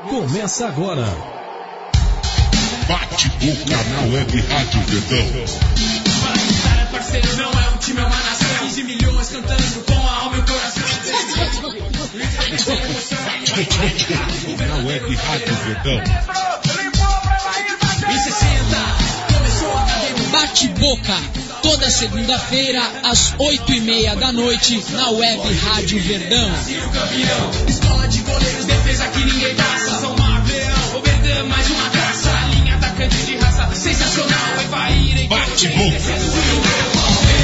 Começa agora. Bate-boca na Web Rádio Verdão. Para parceiro, não é um time, é uma nação. 15 milhões cantando com a alma e o coração. Bate-boca na Web Rádio Verdão. Em 60, começou a cadeira. Bate-boca, toda segunda-feira, às 8h30 da noite, na Web Rádio Verdão. Escola de goleiros, defesa que ninguém passa. São Marvel, o Verdão, mais uma graça. Linha atacante de raça, sensacional. Vai Fair em Bate-boca.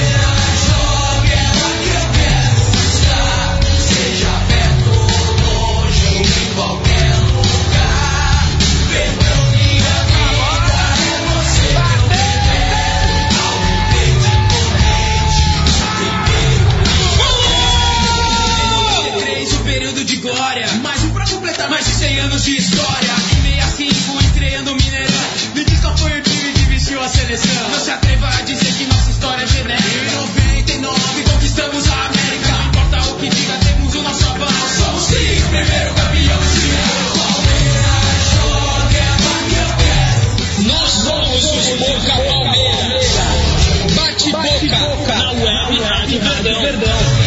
De glória, mais um pra completar mais de 100 anos de história. Em 65 estreando o Mineirão. Me diz qual foi o time que vestiu a seleção. Não se atreva a dizer que nossa história é genérica. Em 99 conquistamos a América. Não importa o que diga, temos o nosso avanço. Somos sim, primeiro campeão sim. Palmeiras joga, Nós somos os Boca Palmeiras. Bate-boca na Web Rádio Verdão.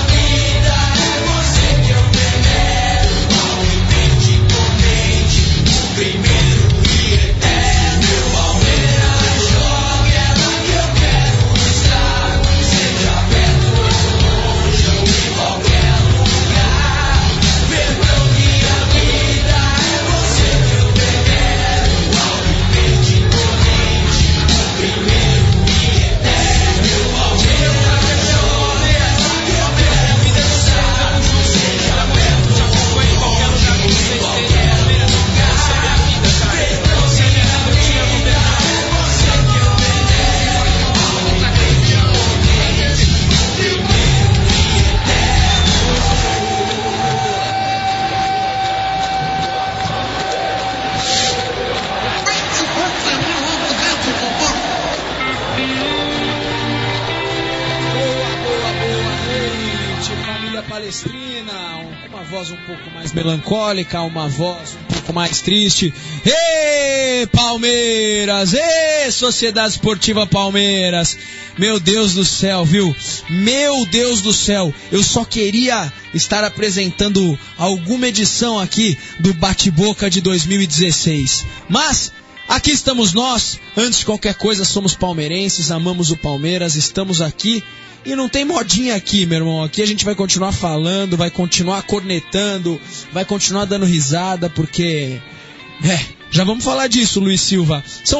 Um pouco mais melancólica, uma voz um pouco mais triste. Ê, Palmeiras! Ê, Sociedade Esportiva Palmeiras! Meu Deus do céu, viu? Meu Deus do céu! Eu só queria estar apresentando alguma edição aqui do Bate-Boca de 2016. Mas aqui estamos nós. Antes de qualquer coisa, somos palmeirenses, amamos o Palmeiras, estamos aqui. E não tem modinha aqui, meu irmão. Aqui a gente vai continuar falando, vai continuar cornetando, vai continuar dando risada, porque... já vamos falar disso, Luiz Silva. São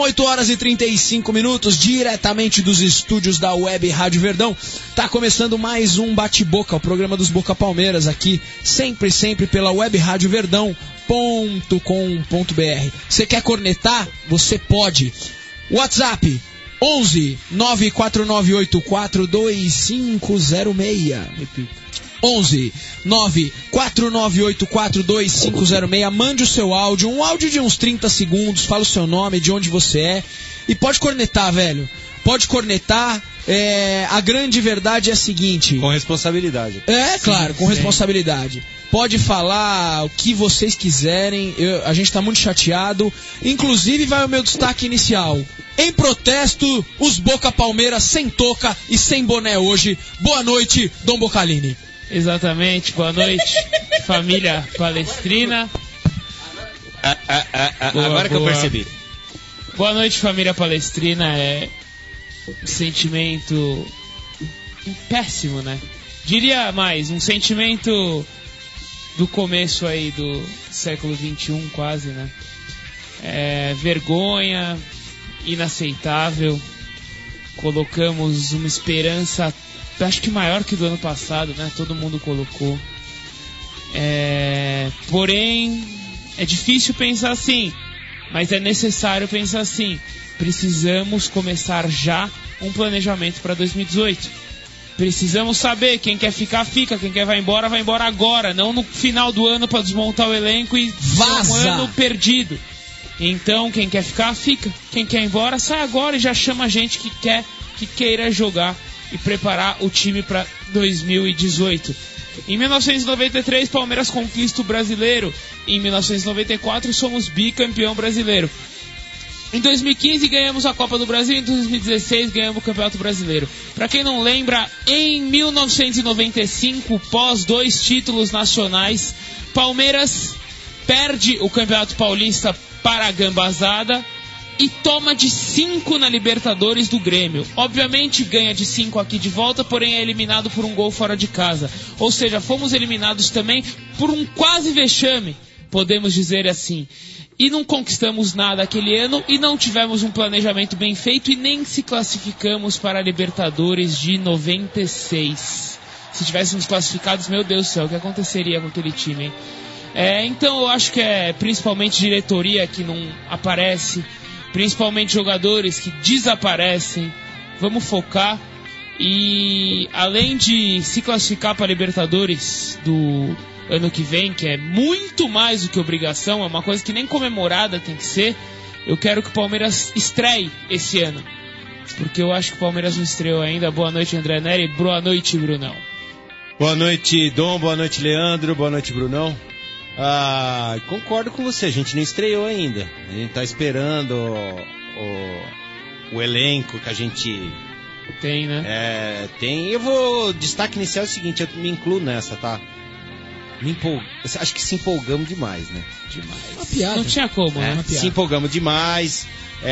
8h35, diretamente dos estúdios da Web Rádio Verdão. Tá começando mais um Bate-Boca, o programa dos Boca Palmeiras aqui, sempre pela Web Rádio Verdão.com.br. Você quer cornetar? Você pode. WhatsApp 11 94984 2506. Repito. 11 94984 2506. Mande o seu áudio, um áudio de uns 30 segundos, fala o seu nome, de onde você é. E pode cornetar, velho. Pode cornetar. A grande verdade é a seguinte. Com responsabilidade. Claro, com responsabilidade. Pode falar o que vocês quiserem. A gente tá muito chateado. Inclusive vai o meu destaque inicial. Em protesto, os Boca Palmeiras sem touca e sem boné hoje. Boa noite, Dom Bocalini. Exatamente, boa noite, família palestrina. Agora que eu percebi. Boa noite, família palestrina. É um sentimento péssimo, né? Diria mais, um sentimento do começo aí do século XXI, quase, né? Vergonha, inaceitável. Colocamos uma esperança, acho que maior que do ano passado, né? Todo mundo colocou. Porém, é difícil pensar assim, mas é necessário pensar assim. Precisamos começar já um planejamento para 2018. Precisamos saber, quem quer ficar, fica. Quem quer vai embora agora. Não no final do ano para desmontar o elenco e vaza. Um ano perdido. Então, quem quer ficar, fica. Quem quer ir embora, sai agora e já chama a gente que queira jogar e preparar o time para 2018. Em 1993, Palmeiras conquista o Brasileiro. em 1994 somos bicampeão brasileiro. Em 2015 ganhamos a Copa do Brasil, em 2016 ganhamos o Campeonato Brasileiro. Para quem não lembra, em 1995, pós 2 títulos nacionais, Palmeiras perde o Campeonato Paulista para a Gambazada e toma de 5 na Libertadores do Grêmio. Obviamente ganha de 5 aqui de volta, porém é eliminado por um gol fora de casa. Ou seja, fomos eliminados também por um quase vexame, podemos dizer assim. E não conquistamos nada aquele ano e não tivemos um planejamento bem feito e nem se classificamos para a Libertadores de 96. Se tivéssemos classificados, meu Deus do céu, o que aconteceria com aquele time, hein? Então eu acho que é principalmente diretoria que não aparece, principalmente jogadores que desaparecem. Vamos focar e além de se classificar para a Libertadores do ano que vem, que é muito mais do que obrigação, é uma coisa que nem comemorada tem que ser, eu quero que o Palmeiras estreie esse ano, porque eu acho que o Palmeiras não estreou ainda. Boa noite, André Neri. Boa noite, Brunão. Boa noite, Dom. Boa noite, Leandro. Boa noite, Brunão. Concordo com você, a gente não estreou ainda. A gente tá esperando o elenco que a gente tem, né? Tem. Eu vou... Destaque inicial é o seguinte, eu me incluo nessa, tá? Acho que se empolgamos demais, né? Demais. Uma piada. Não tinha como, né? Se empolgamos demais.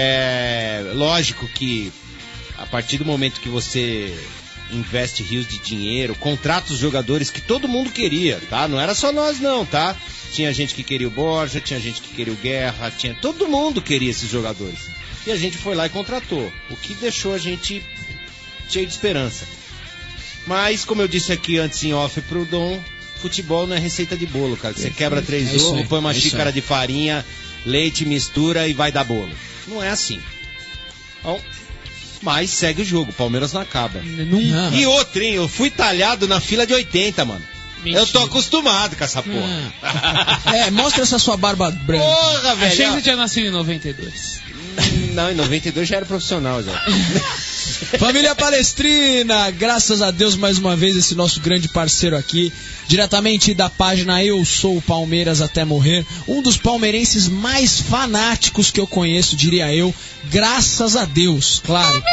Lógico que a partir do momento que você investe rios de dinheiro, contrata os jogadores que todo mundo queria, tá? Não era só nós não, tá? Tinha gente que queria o Borja, tinha gente que queria o Guerra, todo mundo queria esses jogadores. E a gente foi lá e contratou, o que deixou a gente cheio de esperança. Mas, como eu disse aqui antes em off pro Dom, futebol não é receita de bolo, cara. Você quebra 3 ovos, põe uma xícara de farinha, leite, mistura e vai dar bolo. Não é assim. Bom, mas segue o jogo, Palmeiras não acaba. Não. E outro, hein? Eu fui talhado na fila de 80, mano. Mentira. Eu tô acostumado com essa porra. Mostra essa sua barba branca. Porra, velho. Achei que você tinha nascido em 92. Não, em 92 já era profissional já. Família Palestrina, graças a Deus mais uma vez esse nosso grande parceiro aqui, diretamente da página Eu Sou o Palmeiras Até Morrer, um dos palmeirenses mais fanáticos que eu conheço, diria eu, graças a Deus, claro.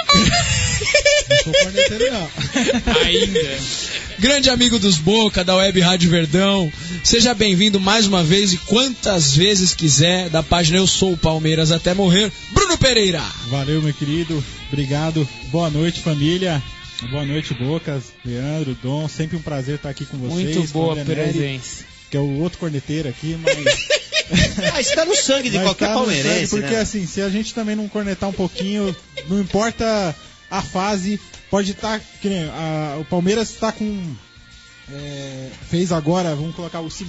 Não sou corneteiro não. Ainda. Grande amigo dos Boca, da Web Rádio Verdão, seja bem-vindo mais uma vez e quantas vezes quiser, da página Eu Sou o Palmeiras Até Morrer, Bruno Pereira. Valeu, meu querido, obrigado, boa noite, família, boa noite, Bocas, Leandro, Dom, sempre um prazer estar aqui com vocês. Muito boa com presença. Que é o outro corneteiro aqui, mas... Isso tá no sangue de qualquer palmeirense, porque né? assim, se a gente também não cornetar um pouquinho, não importa a fase, pode estar, que nem o Palmeiras está com, fez agora, vamos colocar os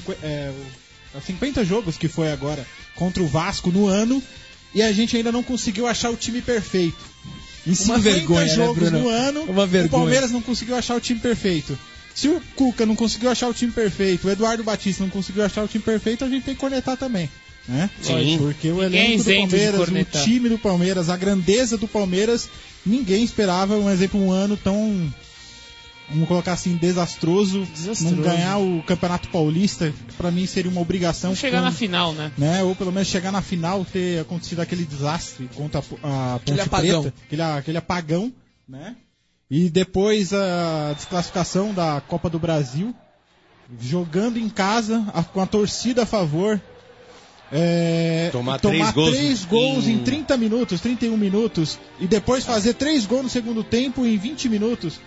50 jogos que foi agora contra o Vasco no ano, e a gente ainda não conseguiu achar o time perfeito. Em 50 vergonha, jogos né, no ano, o Palmeiras não conseguiu achar o time perfeito. Se o Cuca não conseguiu achar o time perfeito, o Eduardo Batista não conseguiu achar o time perfeito, a gente tem que cornetar também, né? Sim. Porque o elenco do Palmeiras, o time do Palmeiras, a grandeza do Palmeiras, ninguém esperava, um exemplo, um ano tão, vamos colocar assim, desastroso. Não ganhar o Campeonato Paulista, pra mim seria uma obrigação. Chegar na final, né? Ou pelo menos chegar na final, ter acontecido aquele desastre contra a Ponte apagão. Preta, aquele apagão, né? E depois a desclassificação da Copa do Brasil, jogando em casa, com a torcida a favor. Tomar 3 gols em 30 minutos, 31 minutos, e depois fazer 3 gols no segundo tempo em 20 minutos.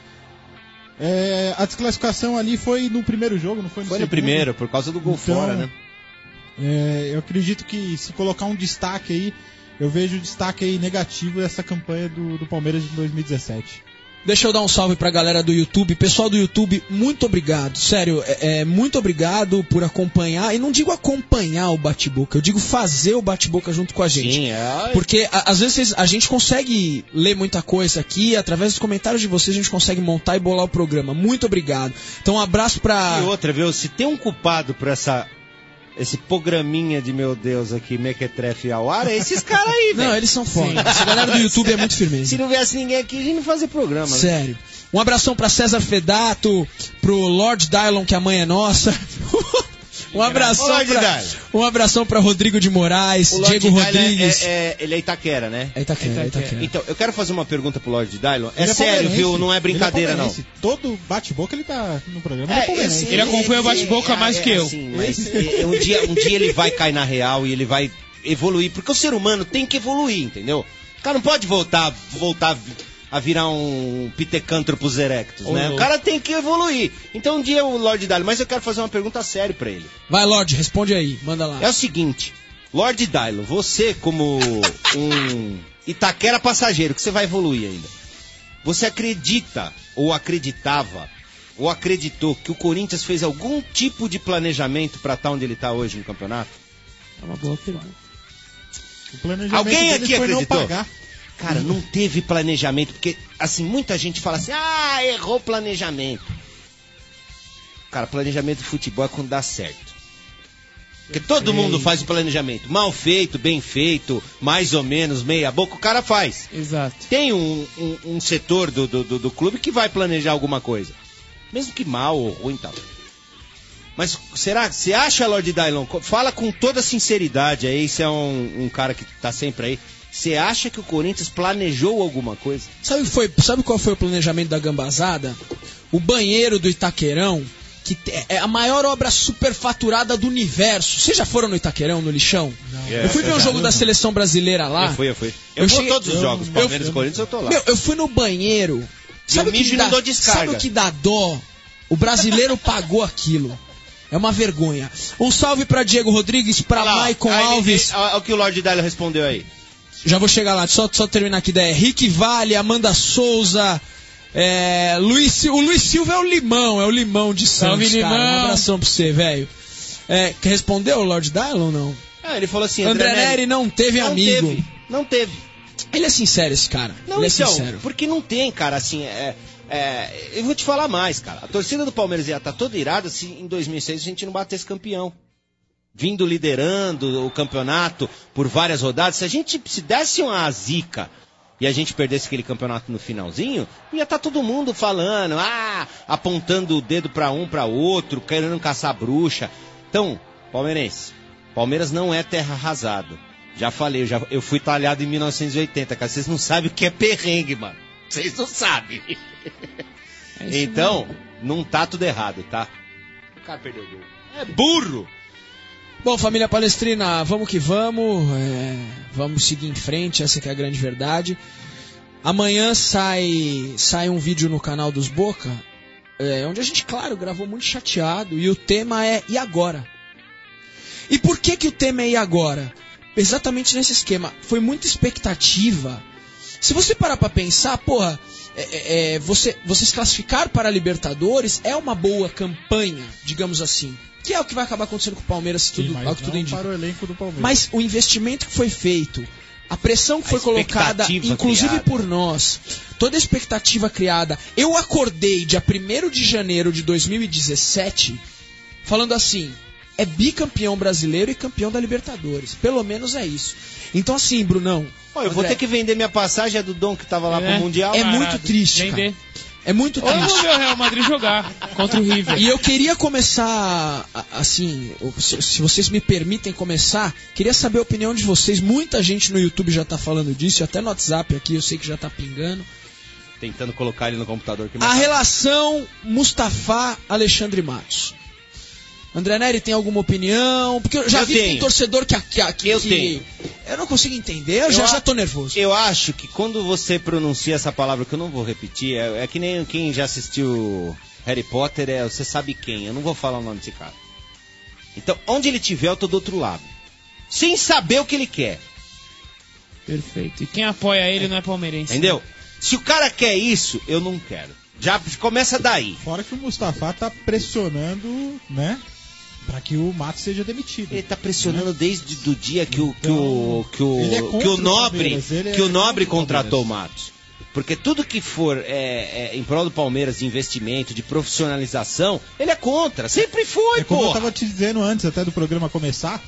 A desclassificação ali foi no primeiro jogo, não foi no segundo? Foi no primeiro, por causa do gol fora, né? Eu acredito que se colocar um destaque aí, eu vejo o destaque aí negativo dessa campanha do Palmeiras de 2017. Deixa eu dar um salve pra galera do YouTube. Pessoal do YouTube, muito obrigado. Sério, muito obrigado por acompanhar. E não digo acompanhar o Bate-Boca, eu digo fazer o Bate-Boca junto com a gente. Sim, Porque às vezes a gente consegue ler muita coisa aqui, através dos comentários de vocês a gente consegue montar e bolar o programa. Muito obrigado. Então um abraço pra... E outra, viu? Se tem um culpado por esse programinha de meu Deus aqui, Mequetrefe ao ar, é esses caras aí, velho. Não, eles são foda. Essa galera do YouTube é muito firmeza. Se não viesse ninguém aqui, a gente não fazia programa. Sério. Um abração pra César Fedato, pro Lord Dylon, que a mãe é nossa. Um abração pra Rodrigo de Moraes, Diego Rodrigues. Ele é Itaquera, né? É Itaquera. Então, eu quero fazer uma pergunta pro Lord Dylon. É Ele sério, viu? Não é brincadeira, não. Todo bate-boca ele tá no programa. Ele é palmeirense. Ele acompanha o bate-boca mais que eu. Assim, mas um dia ele vai cair na real e ele vai evoluir. Porque o ser humano tem que evoluir, entendeu? O cara não pode voltar a virar um Pitecantropus erectus, né? O cara tem que evoluir. Então um dia o Lord Dylon, mas eu quero fazer uma pergunta séria pra ele. Vai, Lord, responde aí, manda lá. É o seguinte, Lord Dylon, você como um Itaquera passageiro, que você vai evoluir ainda, você acredita, ou acreditava, ou acreditou que o Corinthians fez algum tipo de planejamento pra estar onde ele tá hoje no campeonato? É uma boa pergunta. O planejamento Alguém aqui foi acreditou? não pagar. Cara, não teve planejamento, porque, assim, muita gente fala assim, errou o planejamento. Cara, planejamento de futebol é quando dá certo. Porque todo mundo faz o planejamento. Mal feito, bem feito, mais ou menos, meia boca, o cara faz. Exato. Tem um setor do clube que vai planejar alguma coisa. Mesmo que mal ou ruim e tal. Mas será que você acha, Lord Dylon, fala com toda sinceridade aí, você é um cara que tá sempre aí. Você acha que o Corinthians planejou alguma coisa? Sabe qual foi o planejamento da gambazada? O banheiro do Itaquerão, que é a maior obra superfaturada do universo. Vocês já foram no Itaquerão, no lixão? Eu fui ver um jogo da seleção brasileira lá. Eu fui. Eu vou todos os jogos, Palmeiras e Corinthians, eu tô lá. Eu fui no banheiro. Sabe o que dá dó? O brasileiro pagou aquilo. É uma vergonha. Um salve pra Diego Rodrigues, pra Maicon Alves. Olha o que o Lord Dylon respondeu aí. Já vou chegar lá, só terminar aqui da Rick Vale, Amanda Souza, o Luiz Silva é o limão de Santos, Salve, cara. limão. Um abração pra você, velho. Respondeu o Lord Dylon ou não? Ele falou assim, André Neri não teve amigo. Não teve. Ele é sincero, esse cara. Não, ele é então, sincero. porque não tem, cara, assim, eu vou te falar mais, cara. A torcida do Palmeiras ia estar toda irada se em 2006 a gente não batesse campeão. Vindo liderando o campeonato por várias rodadas, se desse uma zica e a gente perdesse aquele campeonato no finalzinho, ia estar todo mundo falando, apontando o dedo pra um, pra outro, querendo caçar bruxa. Então, palmeirense, Palmeiras não é terra arrasada. Já falei, eu fui talhado em 1980, cara, vocês não sabem o que é perrengue, mano. Vocês não sabem. Então, não tá tudo errado, tá? O cara perdeu o gol. É burro! Bom, família palestrina, vamos que vamos. Vamos seguir em frente, essa que é a grande verdade. Amanhã sai um vídeo no canal dos Boca, onde a gente, claro, gravou muito chateado. E o tema é E agora? E por que o tema é E agora? Exatamente nesse esquema. Foi muita expectativa. Se você parar pra pensar, porra, você se classificar para a Libertadores é uma boa campanha, digamos assim. Que é o que vai acabar acontecendo com o Palmeiras, se tudo, ao que tudo indica. Para o elenco do Palmeiras. Mas o investimento que foi feito, a pressão que foi colocada, inclusive criada por nós, toda a expectativa criada. Eu acordei dia 1º de janeiro de 2017 falando assim, é bicampeão brasileiro e campeão da Libertadores. Pelo menos é isso. Então assim, Brunão... eu vou ter que vender minha passagem, a do Dom que tava lá pro Mundial. É muito triste, cara. É muito triste. Ou eu vou ver o Real Madrid jogar contra o River. E eu queria começar, assim, se vocês me permitem começar, queria saber a opinião de vocês. Muita gente no YouTube já tá falando disso, até no WhatsApp aqui eu sei que já tá pingando. Tentando colocar ele no computador. A relação Mustafa-Alexandre Matos. André Neri tem alguma opinião? Porque eu já vi que tem torcedor que tenho. Eu não consigo entender, eu já tô nervoso. Eu acho que quando você pronuncia essa palavra, que eu não vou repetir, é que nem quem já assistiu Harry Potter, você sabe quem, eu não vou falar o nome desse cara. Então, onde ele tiver, eu tô do outro lado. Sem saber o que ele quer. Perfeito. E quem apoia ele não é palmeirense. Entendeu? Se o cara quer isso, eu não quero. Já começa daí. Fora que o Mustafa tá pressionando, né? Pra que o Matos seja demitido. Ele tá pressionando desde o dia que o Nobre contratou o Matos. Porque tudo que for em prol do Palmeiras de investimento, de profissionalização, ele é contra. Sempre foi, pô. Como eu tava te dizendo antes até do programa começar,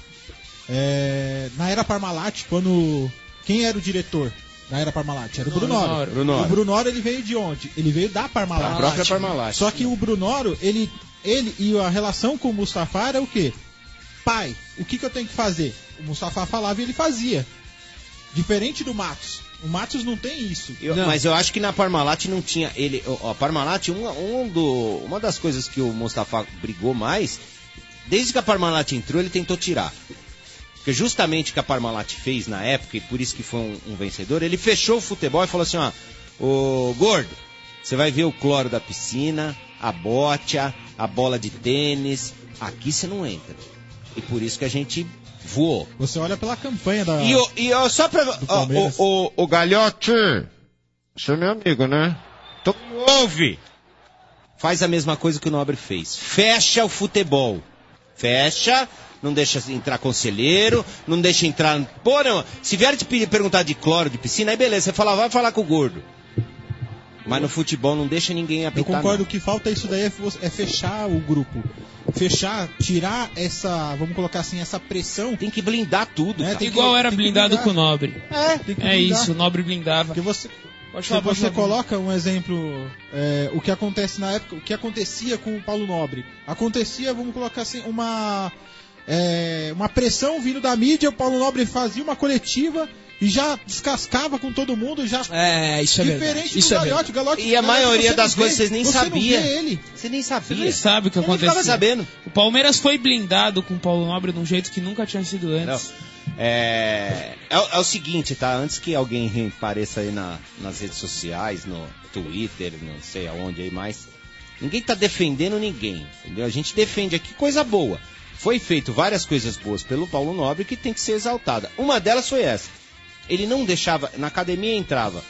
na era Parmalat, quem era o diretor na era Parmalat? Era o Brunoro. O Brunoro, ele veio de onde? Ele veio da Parmalat. A própria Parmalat. Só que o Brunoro, ele e a relação com o Mustafa era o quê? pai, o que eu tenho que fazer? O Mustafa falava e ele fazia. Diferente do Matos. O Matos não tem isso. Mas eu acho que na Parmalat não tinha. A Parmalat, uma das coisas que o Mustafa brigou mais, desde que a Parmalat entrou, ele tentou tirar. Porque justamente o que a Parmalat fez na época, e por isso que foi um vencedor, ele fechou o futebol e falou assim, ô gordo, você vai ver o cloro da piscina, a bocha, a bola de tênis, aqui você não entra. E por isso que a gente voou. Você olha pela campanha da... Só pra... O Galhote, você é meu amigo, né? Então ouve. Faz a mesma coisa que o Nobre fez. Fecha o futebol. Fecha, não deixa entrar conselheiro, não deixa entrar... Pô, não, se vier te perguntar de cloro, de piscina, aí beleza, você fala, vai falar com o gordo. Mas no futebol não deixa ninguém apitar. Eu concordo, o que falta isso daí é fechar o grupo. Fechar, tirar essa, vamos colocar assim, essa pressão. Tem que blindar tudo. Né? Igual era blindado com o Nobre. Tem que blindar. Isso, o Nobre blindava. Porque você coloca um exemplo, o que acontece na época, o que acontecia com o Paulo Nobre. Acontecia, vamos colocar assim, uma pressão vindo da mídia, o Paulo Nobre fazia uma coletiva e já descascava com todo mundo, já... isso é diferente verdade. do Galotti. E a maioria das coisas vocês nem sabiam. Você nem sabia. Você nem sabe o que aconteceu. Ficava sabendo. O Palmeiras foi blindado com o Paulo Nobre de um jeito que nunca tinha sido antes. É o seguinte, tá? Antes que alguém apareça aí nas redes sociais, no Twitter, não sei aonde aí mais, ninguém tá defendendo ninguém, entendeu? A gente defende aqui coisa boa. Foi feito várias coisas boas pelo Paulo Nobre que tem que ser exaltada. Uma delas foi essa. Ele não deixava... Na academia entrava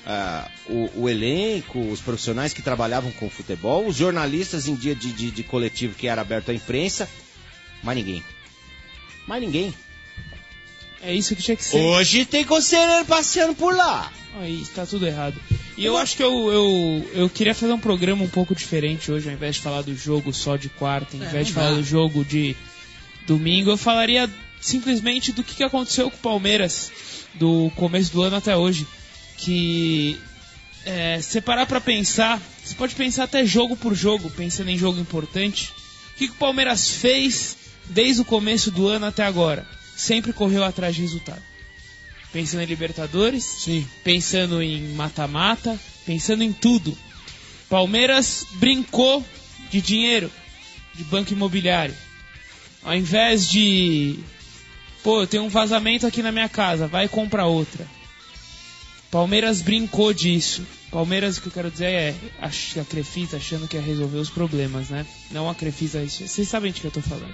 o elenco, os profissionais que trabalhavam com futebol, os jornalistas em dia de coletivo que era aberto à imprensa, mas ninguém. É isso que tinha que ser. Hoje tem conselheiro passeando por lá. Aí, está tudo errado. E eu acho que eu queria fazer um programa um pouco diferente hoje, ao invés de falar do jogo só de quarta, ao invés de falar do jogo de domingo, eu falaria simplesmente do que aconteceu com o Palmeiras do começo do ano até hoje. Que se parar pra pensar, você pode pensar até jogo por jogo, pensando em jogo importante. O que o Palmeiras fez desde o começo do ano até agora? Sempre correu atrás de resultado. Pensando em Libertadores, sim, pensando em mata-mata, pensando em tudo. Palmeiras brincou de dinheiro, de banco imobiliário. Ao invés de... Pô, eu tenho um vazamento aqui na minha casa, vai comprar outra. Palmeiras brincou disso. Palmeiras, o que eu quero dizer a Crefisa achando que ia resolver os problemas, né? Não a Crefisa, vocês sabem de que eu tô falando.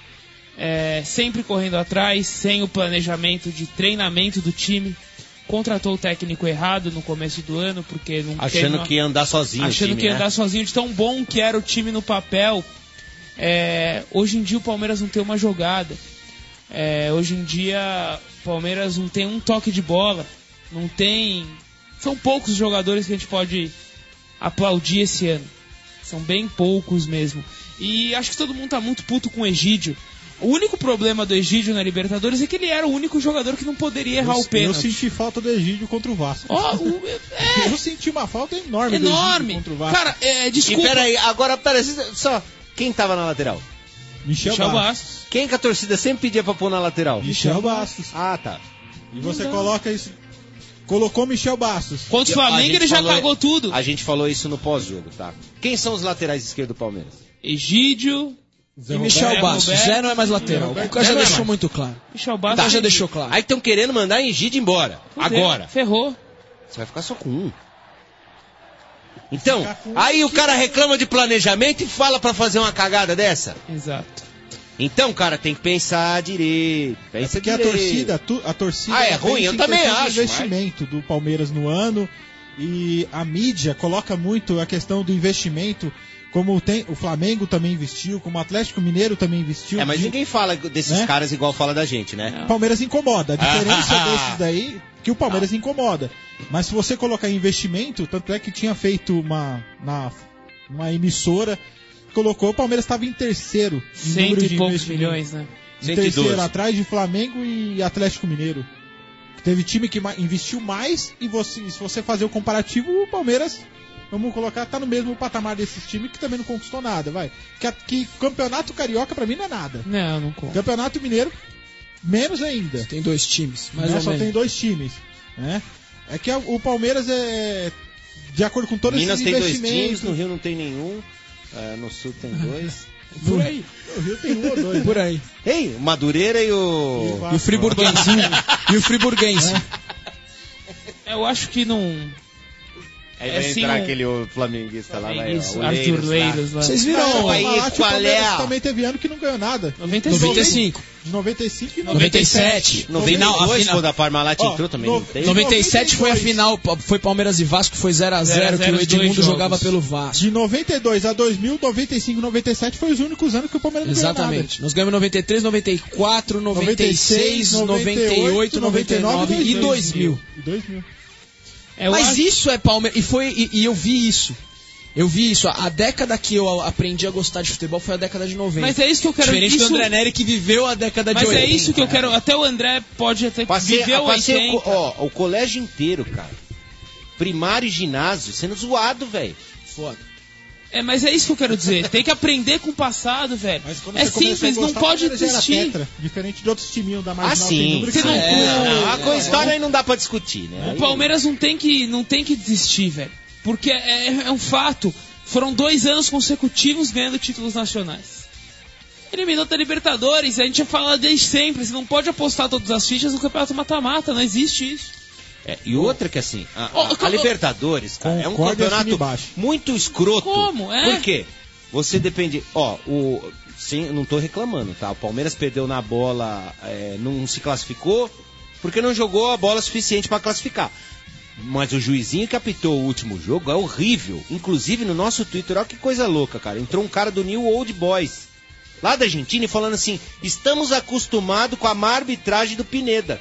Sempre correndo atrás, sem o planejamento de treinamento do time. Contratou o técnico errado no começo do ano, porque não achando que ia andar sozinho. Achando que ia andar sozinho, de tão bom que era o time no papel. Hoje em dia o Palmeiras não tem uma jogada. Hoje em dia o Palmeiras não tem um toque de bola. Não tem... São poucos os jogadores que a gente pode aplaudir esse ano. São bem poucos mesmo. E acho que todo mundo tá muito puto com o Egídio. O único problema do Egídio na Libertadores é que ele era o único jogador que não poderia errar o pênalti. Eu senti falta do Egídio contra o Vasco. Eu senti uma falta enorme do Egídio contra o Vasco. Cara, desculpa. E peraí, agora, só. Quem tava na lateral? Michel Bastos. Quem que a torcida sempre pedia pra pôr na lateral? Michel Bastos. Ah, tá. E você coloca isso... Colocou Michel Bastos. Contra o Flamengo ele já cagou tudo. A gente falou isso no pós-jogo, tá? Quem são os laterais esquerdos do Palmeiras? Egídio... E Michel Bastos. Zé não é mais lateral. O Cuca já deixou muito claro. Michel Bastos já deixou claro. Aí estão querendo mandar Egídio embora. Agora. Ferrou. Você vai ficar só com um. Então, aí o cara reclama de planejamento e fala pra fazer uma cagada dessa? Exato. Então, cara, tem que pensar direito. Porque a torcida é ruim, eu também acho. O investimento do Palmeiras no ano, e a mídia coloca muito a questão do investimento, como o Flamengo também investiu, como o Atlético Mineiro também investiu. Mas ninguém fala desses caras igual fala da gente, né? O Palmeiras incomoda. A diferença desses daí, que o Palmeiras incomoda. Mas se você colocar investimento, tanto é que tinha feito uma emissora, colocou, o Palmeiras estava em terceiro em 100 número de e poucos investimento. milhões, né? Em terceiro, atrás de Flamengo e Atlético Mineiro. Teve time que investiu mais, e se você fazer o comparativo, o Palmeiras vamos colocar, tá no mesmo patamar desses times que também não conquistou nada, vai. Que campeonato carioca pra mim não é nada. Não conta. Campeonato mineiro, menos ainda. Tem 2 times, mais Né? ou Só menos. tem 2 times, né? É que o Palmeiras é, de acordo com todos Minas esses tem 2 investimentos... times, no Rio não tem nenhum, no Sul tem 2. Por aí. No Rio tem 1 ou 2. Por aí. Ei, o Madureira e o... E o Friburguense. E o Friburguense. Eu acho que não... Aí vai sim, entrar aquele flamenguista lá, vai, Isso, o Arthur Leiros, Leiros lá. Vocês viram aí, Parmalat, qual o Palmeiras é a- também teve ano que não ganhou nada. 95. 95 e 97. 92, quando a Parmalat Ó, entrou também, no- não tem? 97 foi a final, foi Palmeiras e Vasco, foi 0x0, que o 0x0 Edmundo dois jogava jogos. pelo Vasco. De 92 a 2000, 95 e 97 foi os únicos anos que o Palmeiras não ganhou Exatamente. Nós ganhamos 93, 94, 96, 98, 99 e 2000. E 2000. Mas isso é Palmeiras. E eu vi isso. Eu vi isso. A década que eu aprendi a gostar de futebol foi a década de 90. Mas é isso que eu quero... Diferente isso... do André Neri que viveu a década de Mas 80. é isso que eu quero... Até o André pode até viver o 80. O colégio inteiro, cara. Primário e ginásio, sendo zoado, velho. Foda. Mas é isso que eu quero dizer. Tem que aprender com o passado, velho. Mas quando É você começou simples, a não gostar, pode o Palmeiras já era desistir. tetra, diferente de outros timinhos da Marginal. sim. Tem número que Você não- A história aí não dá pra discutir, né? O Palmeiras não tem que desistir, velho. Porque é um fato. Foram 2 anos consecutivos ganhando títulos nacionais. Eliminou da Libertadores, a gente fala desde sempre. Você não pode apostar todas as fichas no campeonato mata-mata, não existe isso. E outra que assim, a Libertadores, cara, é um Concordo e assino campeonato embaixo. muito escroto. Como? É? Por quê? Você depende. Sim, não tô reclamando, tá? O Palmeiras perdeu na bola, não se classificou, porque não jogou a bola suficiente pra classificar. Mas o juizinho que apitou o último jogo é horrível. Inclusive no nosso Twitter, olha que coisa louca, cara. Entrou um cara do New Old Boys, lá da Argentina, e falando assim: estamos acostumados com a má arbitragem do Pineda.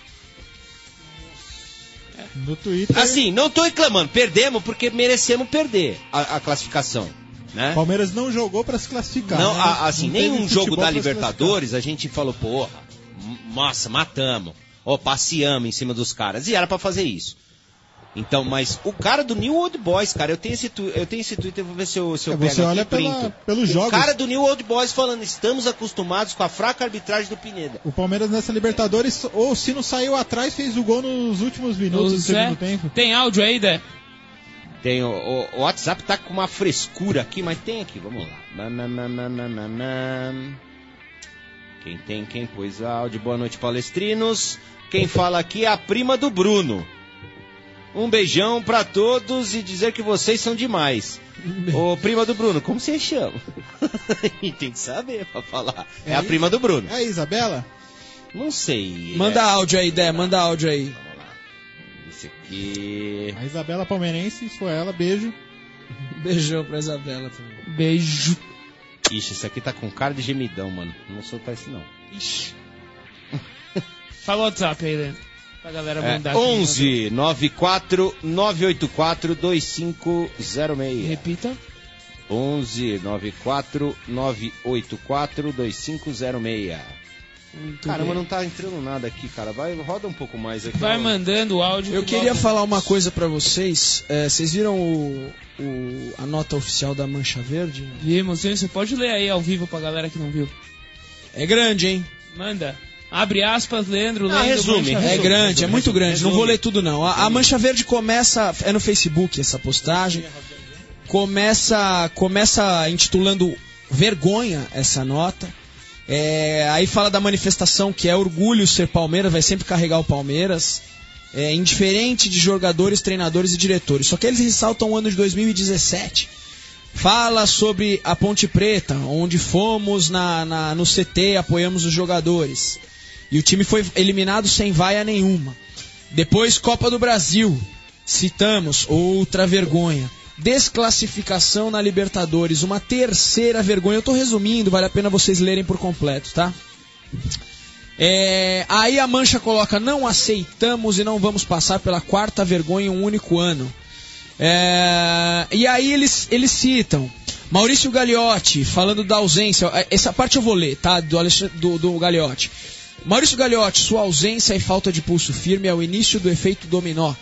No Twitter, Assim, não tô reclamando, perdemos porque merecemos perder a classificação, né? o Palmeiras não jogou pra se classificar. Não, né? assim, Não teve nenhum futebol jogo da pra se Libertadores a gente falou, porra, nossa, matamos, passeamos em cima dos caras, e era pra fazer isso. Então, mas o cara do New Old Boys, cara, eu tenho esse Twitter, vou ver se eu pego Você aqui olha e printo. pelos jogos. O cara do New Old Boys falando, estamos acostumados com a fraca arbitragem do Pineda. O Palmeiras nessa Libertadores, ou se não saiu atrás, fez o gol nos últimos minutos do segundo tempo. Tem áudio aí, Dé? Tem, o WhatsApp tá com uma frescura aqui, mas tem aqui, vamos lá. Nananana. Quem pôs áudio? Boa noite, palestrinos. Quem fala aqui é a prima do Bruno. Um beijão pra todos e dizer que vocês são demais. Ô, prima do Bruno, como você chama? Tem que saber pra falar. É a prima do Bruno. É a Isabela? Não sei. Manda áudio aí, Dé, manda áudio aí. Vamos lá. Esse aqui. A Isabela palmeirense, se for ela, beijo. Beijão pra Isabela também. Beijo. Ixi, esse aqui tá com cara de gemidão, mano. Não vou soltar esse não. Ixi. Fala o WhatsApp aí, Leandro. Pra galera É, mandar. 11 94 984 2506. Repita. 11 94 984 2506. Muito Caramba, bem. não tá entrando nada aqui, cara. Roda um pouco mais aqui. Vai ó. mandando o áudio. Eu que queria nós- falar uma coisa pra vocês. Vocês viram a nota oficial da Mancha Verde? Vimos, você pode ler aí ao vivo pra galera que não viu. É grande, hein? Manda. Abre aspas, Leandro. Ah, lendo, resume, Mancha É Verde. grande, é muito grande. Não vou resume. ler tudo, não. A Mancha Verde começa... É no Facebook essa postagem. Começa intitulando Vergonha essa nota. Aí fala da manifestação que é orgulho ser Palmeiras, vai sempre carregar o Palmeiras. Indiferente de jogadores, treinadores e diretores. Só que eles ressaltam o ano de 2017. Fala sobre a Ponte Preta, onde fomos no CT, apoiamos os jogadores. E o time foi eliminado sem vaia nenhuma. Depois, Copa do Brasil. Citamos, outra vergonha. Desclassificação na Libertadores, uma terceira vergonha. Eu tô resumindo, vale a pena vocês lerem por completo, tá? Aí a Mancha coloca, não aceitamos e não vamos passar pela quarta vergonha em um único ano. E aí eles citam Maurício Gagliotti falando da ausência. Essa parte eu vou ler, tá? Do Gagliotti. Maurício Gagliotti, sua ausência e falta de pulso firme é o início do efeito dominó.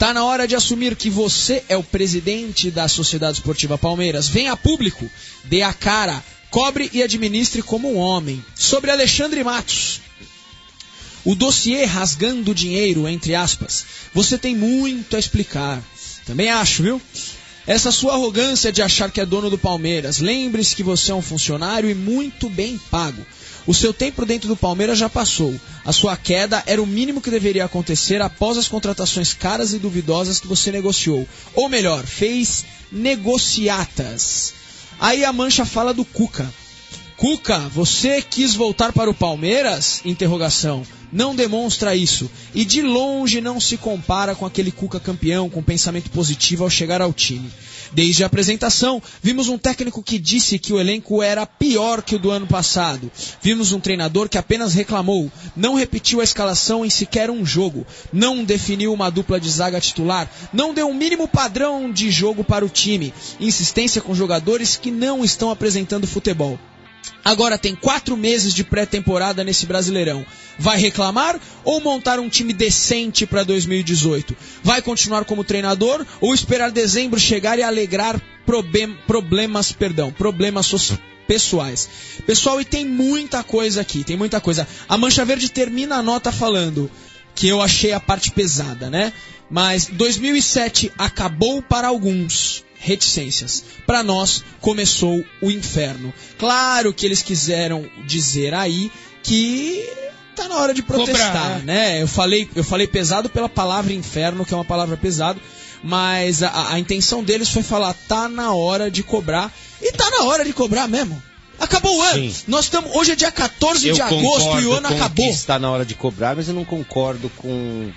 Tá na hora de assumir que você é o presidente da Sociedade Esportiva Palmeiras. Venha a público, dê a cara, cobre e administre como um homem. Sobre Alexandre Matos. O dossiê rasgando dinheiro, entre aspas. Você tem muito a explicar. Também acho, viu? Essa sua arrogância de achar que é dono do Palmeiras. Lembre-se que você é um funcionário e muito bem pago. O seu tempo dentro do Palmeiras já passou. A sua queda era o mínimo que deveria acontecer após as contratações caras e duvidosas que você negociou. Ou melhor, fez negociatas. Aí a mancha fala do Cuca. Cuca, você quis voltar para o Palmeiras? Interrogação. Não demonstra isso. E de longe não se compara com aquele Cuca campeão, com pensamento positivo ao chegar ao time. Desde a apresentação, vimos um técnico que disse que o elenco era pior que o do ano passado. Vimos um treinador que apenas reclamou, não repetiu a escalação em sequer um jogo, não definiu uma dupla de zaga titular, não deu um mínimo padrão de jogo para o time, insistência com jogadores que não estão apresentando futebol. Agora tem 4 meses de pré-temporada nesse Brasileirão. Vai reclamar ou montar um time decente para 2018? Vai continuar como treinador ou esperar dezembro chegar e alegrar problemas pessoais? Pessoal, e tem muita coisa aqui, tem muita coisa. A Mancha Verde termina a nota falando que eu achei a parte pesada, né? Mas 2007 acabou para alguns. Reticências. Para nós, começou o inferno. Claro que eles quiseram dizer aí que tá na hora de protestar, né? Eu falei pesado pela palavra inferno, que é uma palavra pesada, mas a intenção deles foi falar, tá na hora de cobrar. E tá na hora de cobrar mesmo. Acabou o ano. Nós estamos, hoje é dia 14 de agosto e o ano acabou. Está na hora de cobrar, mas eu não concordo com...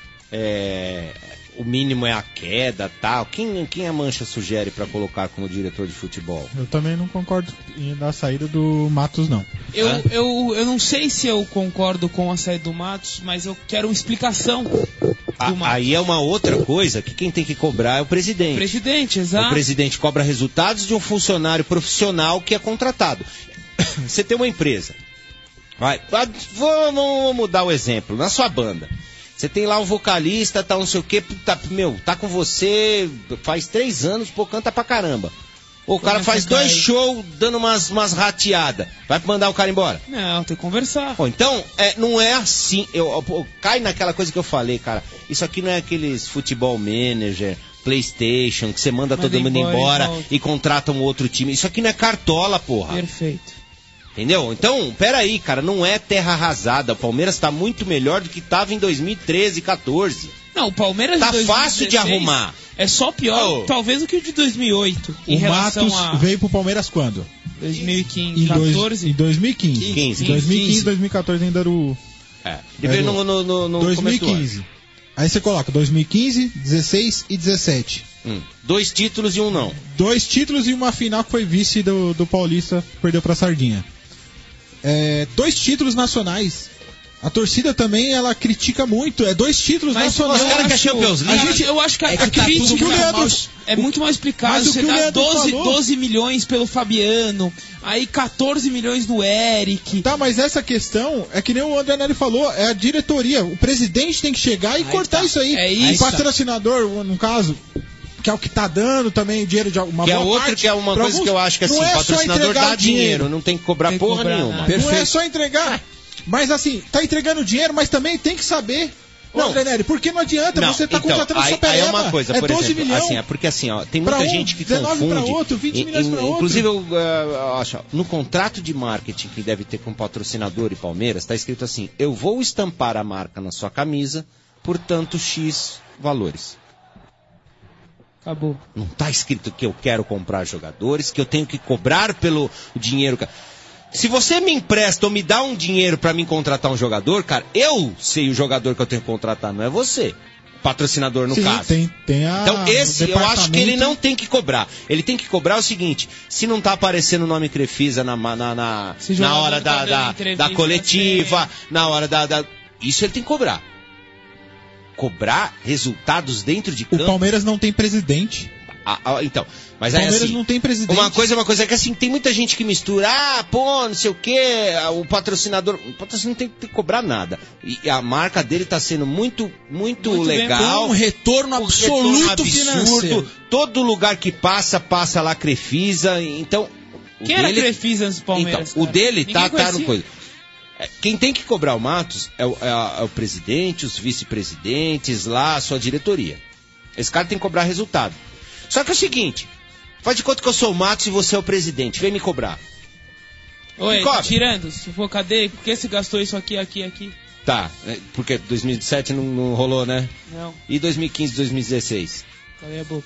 o mínimo é a queda, tal. Quem a Mancha sugere para colocar como diretor de futebol? Eu também não concordo na saída do Matos, não. Eu não sei se eu concordo com a saída do Matos, mas eu quero uma explicação do Matos. Aí é uma outra coisa que quem tem que cobrar é o presidente. O presidente, exato. O presidente cobra resultados de um funcionário profissional que é contratado. Você tem uma empresa. Vamos mudar o exemplo. Na sua banda. Você tem lá um vocalista, tá não sei o que, tá com você faz 3 anos, pô, canta pra caramba. O cara faz 2 shows dando umas rateadas. Vai mandar o cara embora? Não, tem que conversar. Pô, então, não é assim. Cai naquela coisa que eu falei, cara. Isso aqui não é aqueles futebol manager, PlayStation, que você manda todo mundo embora e contrata um outro time. Isso aqui não é cartola, porra. Perfeito. Entendeu? Então, peraí, cara, não é terra arrasada. O Palmeiras tá muito melhor do que tava em 2013 e 2014. Não, o Palmeiras tá de 2016 fácil de arrumar. É só pior, talvez, do que o de 2008. O Matos veio pro Palmeiras quando? 2015, 14? Em 2015. 2015, 2014 ainda era o... Ele veio no 2015. Aí você coloca 2015, 16 e 17. 2 títulos e um não. 2 títulos e uma final que foi vice do Paulista, perdeu pra Sardinha. 2 títulos nacionais. A torcida também, ela critica muito. 2 títulos nacionais. Os caras que é Champions League. Eu acho que a tá crítica tudo é muito mal explicado. Você dá 12 milhões pelo Fabiano, aí 14 milhões do Eric. Tá, mas essa questão é que nem o André Neri falou, é a diretoria. O presidente tem que chegar e cortar isso aí. É isso. O patrocinador, no caso... que é o que tá dando também dinheiro de uma que boa é outra parte, que é uma coisa alguns, que eu acho que assim, o patrocinador dá dinheiro, não tem que cobrar porra nenhuma. Não é só entregar. Mas assim, tá entregando dinheiro, mas também tem que saber. Não, André Neri, porque não adianta, você tá contratando só pereba. Aí é uma coisa, por 12 exemplo, milhões. assim, porque assim, ó, tem muita gente que 19 confunde. Pra outro, 20 milhões pra outro. Inclusive, eu acho, no contrato de marketing que deve ter com patrocinador e Palmeiras, tá escrito assim: eu vou estampar a marca na sua camisa por tanto X valores. Acabou. Não tá escrito que eu quero comprar jogadores, que eu tenho que cobrar pelo dinheiro. Se você me empresta ou me dá um dinheiro pra mim contratar um jogador, cara, eu sei o jogador que eu tenho que contratar, não é você. Patrocinador no caso. Tem então esse eu acho que ele não tem que cobrar. Ele tem que cobrar o seguinte: se não tá aparecendo o nome Crefisa na hora da coletiva, na hora da... Isso ele tem que cobrar. Cobrar resultados dentro de campo. O Palmeiras não tem presidente. Então, mas O aí Palmeiras assim, não tem presidente. uma coisa é que assim, tem muita gente que mistura, não sei o que, o patrocinador não tem que cobrar nada. E a marca dele tá sendo muito legal. Com um retorno absoluto financeiro. Todo lugar que passa lá Crefisa, então... Quem era Crefisa antes do Palmeiras? Então, o dele tá conhecia. no coisa. Quem tem que cobrar o Matos é o presidente, os vice-presidentes lá, a sua diretoria. Esse cara tem que cobrar resultado. Só que é o seguinte, faz de conta que eu sou o Matos e você é o presidente, vem me cobrar. Oi, tá tirando, se for, cadê? Por que você gastou isso aqui? Tá, porque 2017 não rolou, né? Não, E 2015, 2016? calei a boca.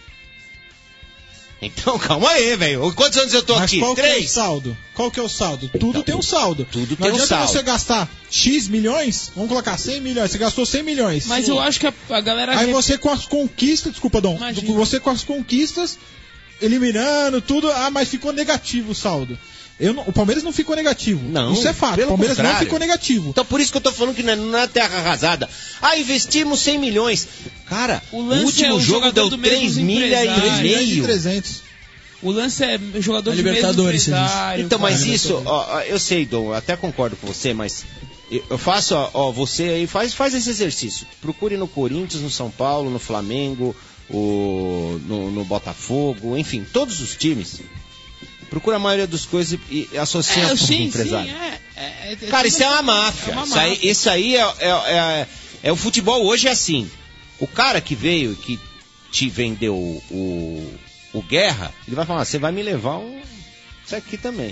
Então, calma aí, velho. Quantos anos eu tô Mas aqui? qual que é o 3? saldo? Qual que é o saldo? Tudo tem um saldo. Tudo Não tem um adianta saldo. você gastar X milhões, vamos colocar 100 milhões, você gastou 100 milhões. Mas Sim. eu acho que a galera... Aí você com as conquistas, desculpa, Dom, Imagina. você com as conquistas, eliminando tudo, mas ficou negativo o saldo. O Palmeiras não ficou negativo. Não, isso é fato. O pelo Palmeiras não contrário. ficou negativo. Então por isso que eu tô falando que não é terra arrasada. Investimos 100 milhões. Cara, O lance último é o jogo jogador deu do mesmo 3 milha e 3 milhões e meio. 300. O lance é jogador A de Libertadores, mesmo você empresário. Então, mas cara. isso, eu sei, Dom, eu até concordo com você, mas eu faço, você aí faz esse exercício. Procure no Corinthians, no São Paulo, no Flamengo, no Botafogo, enfim, todos os times. Procura a maioria das coisas e associa com o empresário. Cara, isso é uma máfia. Isso aí é o futebol hoje é assim. O cara que veio, que te vendeu o Guerra, ele vai falar, você vai me levar isso aqui também.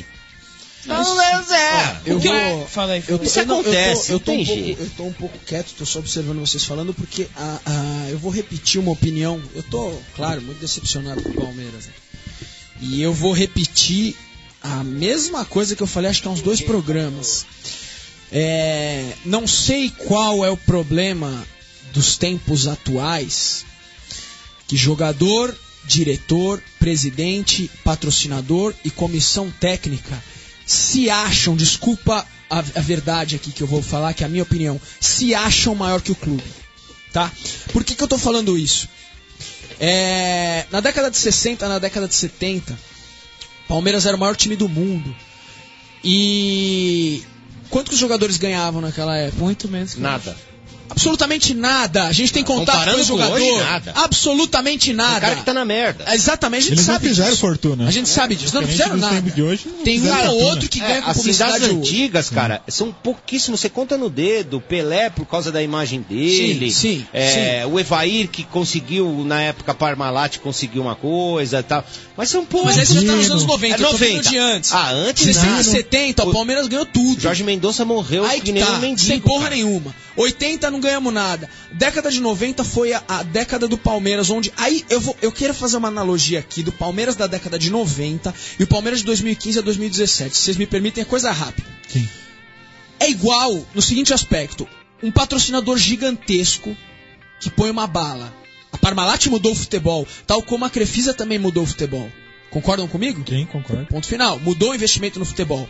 Fala aí. Isso acontece, Eu não tem tô jeito. eu tô um pouco quieto, tô só observando vocês falando, porque eu vou repetir uma opinião. Eu tô, claro, muito decepcionado com o Palmeiras. Né? E eu vou repetir a mesma coisa que eu falei, acho que há uns 2 programas. Não sei qual é o problema dos tempos atuais, que jogador, diretor, presidente, patrocinador e comissão técnica se acham, desculpa a verdade aqui que eu vou falar, que é a minha opinião, se acham maior que o clube, tá? Por que eu tô falando isso? Na década de 60, na década de 70, Palmeiras era o maior time do mundo. E quanto que os jogadores ganhavam naquela época? Muito menos que Nada. Absolutamente nada. A gente tem contato com Comparando o jogador. com hoje, nada. Absolutamente nada. O cara que tá na merda. Exatamente, a gente Eles não sabe fizeram disso. fortuna. A gente sabe disso. Não Diferente fizeram dos nada. tempos de hoje, não Tem um fizeram ou fortuna. outro que ganha com As cidades publicidade hoje. antigas, cara, são pouquíssimos. Você conta no dedo. Pelé, por causa da imagem dele. Sim. O Evair, que conseguiu, na época, Parmalat, conseguiu uma coisa e tal. Mas são poucos. Mas aí você já tá nos Dino. anos 90. É eu tô vendo 90. de antes. Antes 60 nada. e 70, o Palmeiras ganhou tudo. Jorge Mendonça morreu Aí que que nem tá, um mendigo. sem porra cara. nenhuma. 80 não ganhamos nada. Década de 90 foi a década do Palmeiras, onde... Aí eu quero fazer uma analogia aqui do Palmeiras da década de 90 e o Palmeiras de 2015 a 2017. Se vocês me permitem, é coisa rápida. Sim. É igual no seguinte aspecto. Um patrocinador gigantesco que põe uma bala. A Parmalat mudou o futebol, tal como a Crefisa também mudou o futebol. Concordam comigo? Sim, concordo. Ponto final. Mudou o investimento no futebol.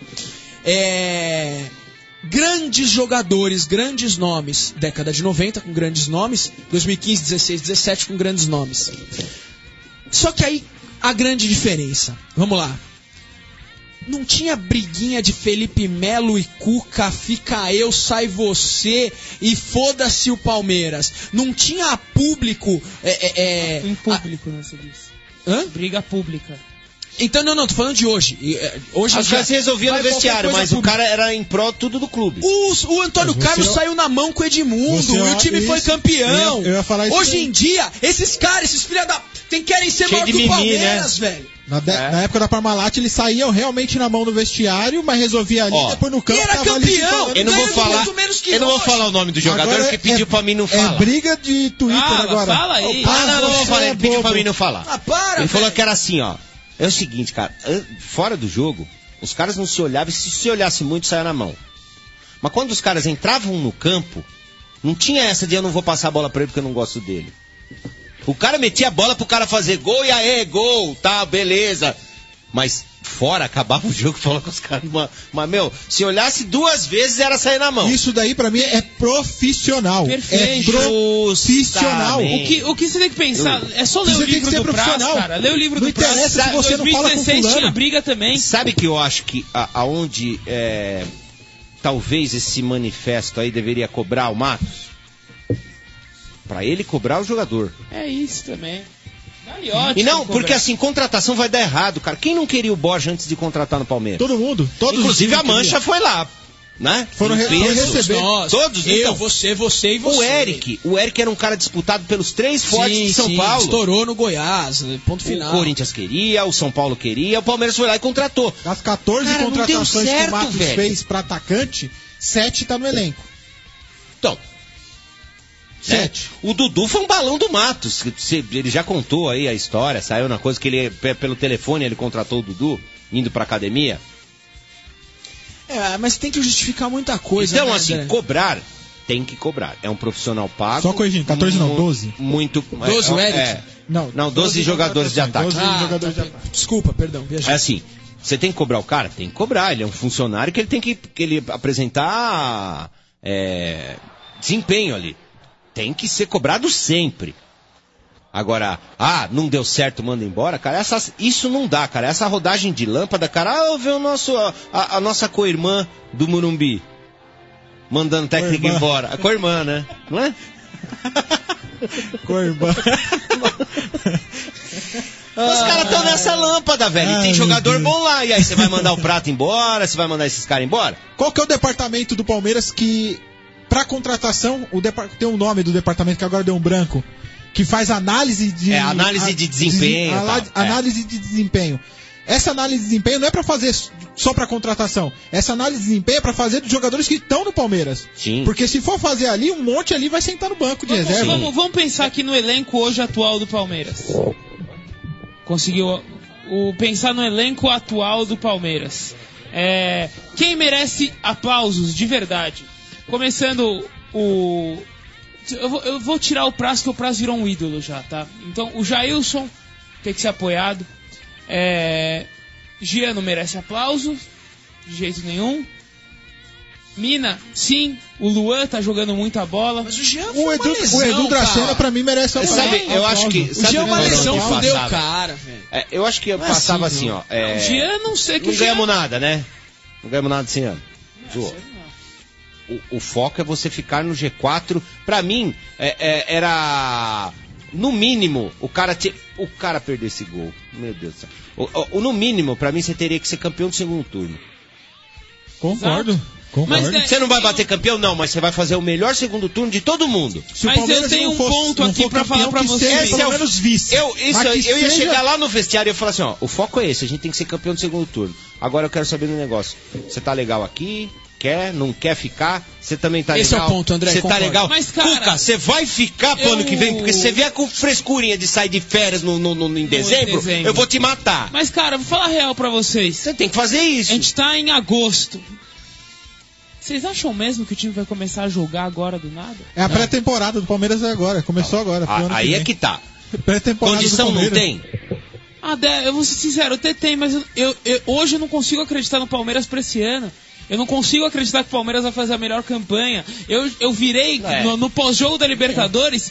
Grandes jogadores, grandes nomes. Década de 90 com grandes nomes. 2015, 16, 17 com grandes nomes. Só que aí a grande diferença. Vamos lá. Não tinha briguinha de Felipe Melo e Cuca, fica eu, sai você e foda-se o Palmeiras. Não tinha público. Em público, né, você disse. Hã? Briga pública. Então, não, tô falando de hoje. Hoje As coisas se resolviam no vai qualquer vestiário, coisa mas o pública. cara era em prol tudo do clube. O Antônio Você- Carlos saiu na mão com o Edmundo Você- e o time foi isso, campeão. eu ia falar isso Hoje aí. em dia, esses caras, esses filha da... querem ser Cheio maior de que o mimimi, Palmeiras, velho. Na época da Parmalat, eles saíam realmente na mão no vestiário, mas resolvia ali, Ó, depois no campo e era tava ali se campeão. falando. Eu não vou Ganhou falar, muito menos que eu não vou hoje. falar o nome do jogador, Agora porque pediu pra mim não falar. É briga de Twitter Fala, agora. fala aí. Não vou você falar, é ele pediu bobo. pra mim não falar. Ah, para, Ele falou velho. que era assim, ó. É o seguinte, cara, fora do jogo, os caras não se olhavam, e se olhasse muito, saia na mão. Mas quando os caras entravam no campo, não tinha essa de eu não vou passar a bola pra ele porque eu não gosto dele. O cara metia a bola pro cara fazer gol e aê, gol, tá, beleza. Mas fora, acabava o jogo, falava com os caras. Mas, meu, se olhasse 2 vezes era sair na mão. Isso daí pra mim é profissional. Perfeito. É profissional. O que você tem que pensar é só ler o livro do Prazo, cara. Lê o livro do Prazo. Não interessa se você não fala com 2016 fulano. tinha briga também. Sabe que eu acho que aonde talvez esse manifesto aí deveria cobrar o Matos? Pra ele cobrar o jogador. É isso também. Ótimo, E não, porque assim, contratação vai dar errado, cara. Quem não queria o Borja antes de contratar no Palmeiras? Todo mundo. Todos Inclusive os a times Mancha foi lá, né? Foram Em peso. receber. Nós, Todos, eu, então. você e você. O Eric era um cara disputado pelos 3 fortes de São Paulo. Estourou no Goiás, ponto final. O Corinthians queria, o São Paulo queria, o Palmeiras foi lá e contratou. Das 14 Cara, não deu contratações certo, que o Matos velho. fez pra atacante, 7 tá no elenco. Então, 7. O Dudu foi um balão do Matos. Ele já contou aí a história, saiu na coisa que ele, pelo telefone, ele contratou o Dudu, indo pra academia. Mas tem que justificar muita coisa, Então, né, assim, André? cobrar, tem que cobrar. É um profissional pago. Só corrigindo, 14 não, 12. Muito. 12 o Eric? Não, 12 jogadores de ataque. 12 jogadores de ataque. Desculpa, perdão, viajei. É assim, você tem que cobrar o cara? Tem que cobrar. Ele é um funcionário que ele tem que ele apresentar desempenho ali. Tem que ser cobrado sempre. Agora, não deu certo, manda embora, cara. Isso não dá, cara. Essa rodagem de lâmpada, cara. Eu vi a nossa co-irmã do Morumbi mandando técnico embora. A co-irmã, né? Não é? Co-irmã. Os caras estão nessa lâmpada, velho. E tem jogador bom lá. E aí você vai mandar o Prato embora? Você vai mandar esses caras embora? Qual que é o departamento do Palmeiras que, pra contratação, tem um nome do departamento que agora deu um branco, que faz análise de... análise de desempenho. Análise de desempenho. Essa análise de desempenho não é pra fazer só pra contratação. Essa análise de desempenho é pra fazer dos jogadores que estão no Palmeiras. Sim. Porque se for fazer ali, um monte ali vai sentar no banco de reserva. Vamos pensar aqui no elenco hoje atual do Palmeiras. Conseguiu pensar no elenco atual do Palmeiras. Quem merece aplausos de verdade? Começando eu vou tirar o Prazo, que o Prazo virou um ídolo já, tá? Então o Jailson tem que ser apoiado. Gia não merece aplauso de jeito nenhum. Mina, sim. O Luan tá jogando muita bola. Mas o Jean O Edu Dracena, pra mim, merece aplauso. Eu acho que... O Jean é uma lesão, que fudeu o passava? cara, velho. Eu acho que eu passava assim, ó. O Jean não sei que Não o Jean... ganhamos nada, né? Não ganhamos nada esse ano. Zoou. O foco é você ficar no G4. Pra mim, era... No mínimo, o cara perdeu esse gol. Meu Deus do céu. No mínimo, pra mim, você teria que ser campeão do segundo turno. Concordo. Mas, Você não vai bater campeão, não, mas você vai fazer o melhor segundo turno de todo mundo. Se o Mas Palmeiras eu tenho não um fosse- ponto não aqui for pra campeão, falar pra que você. seja pelo menos vice. Eu ia Mas que chegar seja- lá no vestiário e ia falar assim, ó, o foco é esse, a gente tem que ser campeão do segundo turno. Agora eu quero saber do negócio. Você tá legal aqui? Quer? Não quer ficar? Você também tá Esse é o legal? ponto, André, Você tá concordo. legal? Mas, cara, Cuca, você vai ficar pro ano que vem? Porque se você vier com frescurinha de sair de férias em dezembro, eu vou te matar. Mas, cara, vou falar real pra vocês. Você tem que fazer isso. A gente tá em agosto. Vocês acham mesmo que o time vai começar a jogar agora do nada? É a pré-temporada do Palmeiras agora. Começou agora. pro ano Aí vem. é que tá. Pré-temporada Condição do não Palmeiras. tem? Eu vou ser sincero, até tem, mas hoje eu não consigo acreditar no Palmeiras pra esse ano. Eu não consigo acreditar que o Palmeiras vai fazer a melhor campanha. Eu virei no pós-jogo da Libertadores,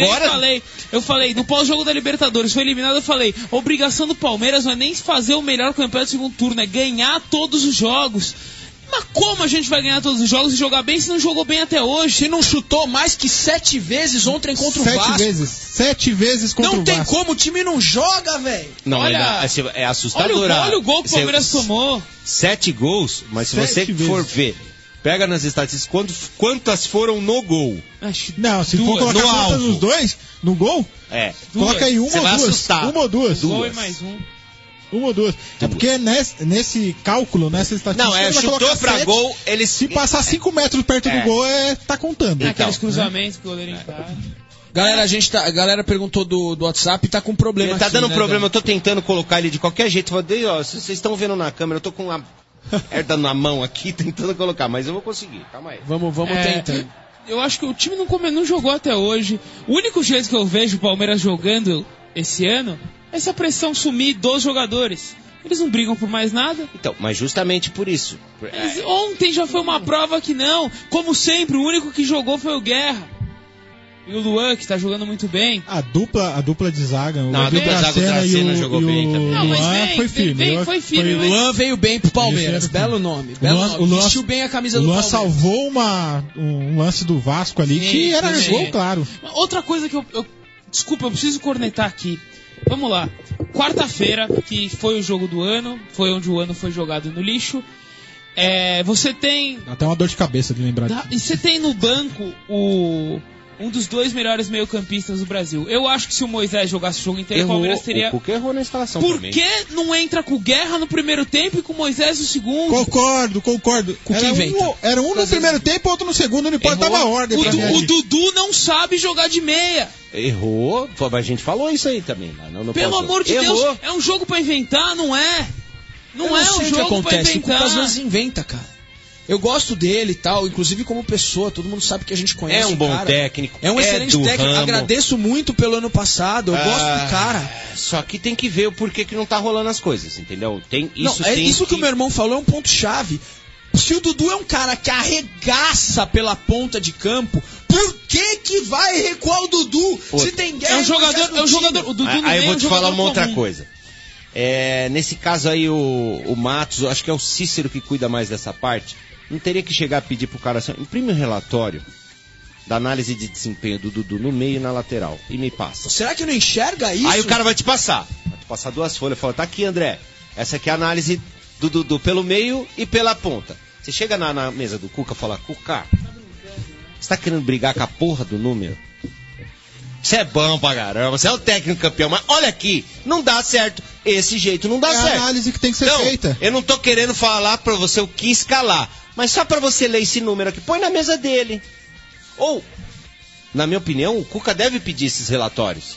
eu falei, no pós-jogo da Libertadores, foi eliminado, eu falei, a obrigação do Palmeiras não é nem fazer o melhor campeão do segundo turno, é ganhar todos os jogos. Mas como a gente vai ganhar todos os jogos e jogar bem se não jogou bem até hoje? Você não chutou mais que 7 vezes ontem contra o Vasco. 7 vezes contra Não o tem Vasco. como, o time não joga, velho. Não, Olha- é assustador. Olha o gol que o Palmeiras tomou. 7 gols, mas se 7 você vezes. for ver, pega nas estatísticas, quantas foram no gol? Acho Não, se for duas. colocar no contas alvo. nos dois, no gol, coloca aí uma Você ou vai duas. assustar. Uma ou duas. Gol e mais um. Uma ou duas. É porque nesse cálculo, nessa estatística, Não, ele vai chutou colocar pra 7. gol, ele Se passar 5 metros perto do gol, tá contando. Aqueles cruzamentos que o goleiro encara. Galera, a galera perguntou do WhatsApp e tá com problema Ele tá aqui, dando né, problema, velho? eu tô tentando colocar ele de qualquer jeito. Falei, ó, vocês estão vendo na câmera, eu tô com uma merda na mão aqui, tentando colocar, mas eu vou conseguir, calma aí. Vamos tentando. Eu acho que o time não jogou até hoje. O único jeito que eu vejo o Palmeiras jogando esse ano é se a pressão sumir dos jogadores. Eles não brigam por mais nada. Então, mas justamente por isso. Ontem já foi uma prova que não. Como sempre, o único que jogou foi o Guerra. E o Luan, que tá jogando muito bem. A dupla de zaga, Não, a dupla de zaga, o Dracena jogou bem também. Não, mas Luan foi firme. foi firme. O Luan veio bem pro Palmeiras, Isso, belo nome. O Luan Vestiu bem a camisa o do Luan Palmeiras. salvou um lance do Vasco ali, Sim, que era sim. gol, claro. Outra coisa que eu... Desculpa, eu preciso cornetar aqui. Vamos lá. Quarta-feira, que foi o jogo do ano, foi onde o ano foi jogado no lixo. Você tem... Dá até uma dor de cabeça de lembrar disso. E você tem no banco um dos 2 melhores meio-campistas do Brasil. Eu acho que se o Moisés jogasse o jogo inteiro, o Palmeiras teria... O Cuca errou na instalação Por também. que não entra com o Guerra no primeiro tempo e com o Moisés no segundo? Concordo. Com quem inventa? Era um no primeiro tempo, outro no segundo, não importava a ordem. pra mim O ali. Dudu não sabe jogar de meia. Errou, a gente falou isso aí também. Não Pelo posso- amor de Errou. Deus, é um jogo pra inventar, não é? Não é um sei o que jogo pra acontece. O Cuca inventar. às vezes inventa, cara. Eu gosto dele e tal, inclusive como pessoa, todo mundo sabe que a gente conhece É um o bom cara. técnico. É um excelente do técnico. ramo. Agradeço muito pelo ano passado. Eu gosto do cara. Só que tem que ver o porquê que não tá rolando as coisas, entendeu? Isso que o meu irmão falou é um ponto-chave. Se o Dudu é um cara que arregaça pela ponta de campo, por que vai recuar o Dudu? Se tem guerra, É um jogador. O Dudu no Aí meio eu vou é um te falar jogador uma outra comum. coisa. Nesse caso aí, o Matos, acho que é o Cícero que cuida mais dessa parte. Não teria que chegar a pedir pro cara assim, imprime um relatório da análise de desempenho do Dudu no meio e na lateral e me passa. Será que não enxerga isso? Aí o cara vai te passar 2 folhas, fala, tá aqui, André, essa aqui é a análise do Dudu pelo meio e pela ponta. Você chega na mesa do Cuca e fala, Cuca, você tá querendo brigar com a porra do número? Você é bom pra caramba, você é o técnico campeão, mas olha aqui, não dá certo. Esse jeito não dá É certo. a análise que tem que ser Então, feita. eu não tô querendo falar pra você o que escalar, mas só pra você ler esse número aqui, põe na mesa dele. Ou, na minha opinião, o Cuca deve pedir esses relatórios.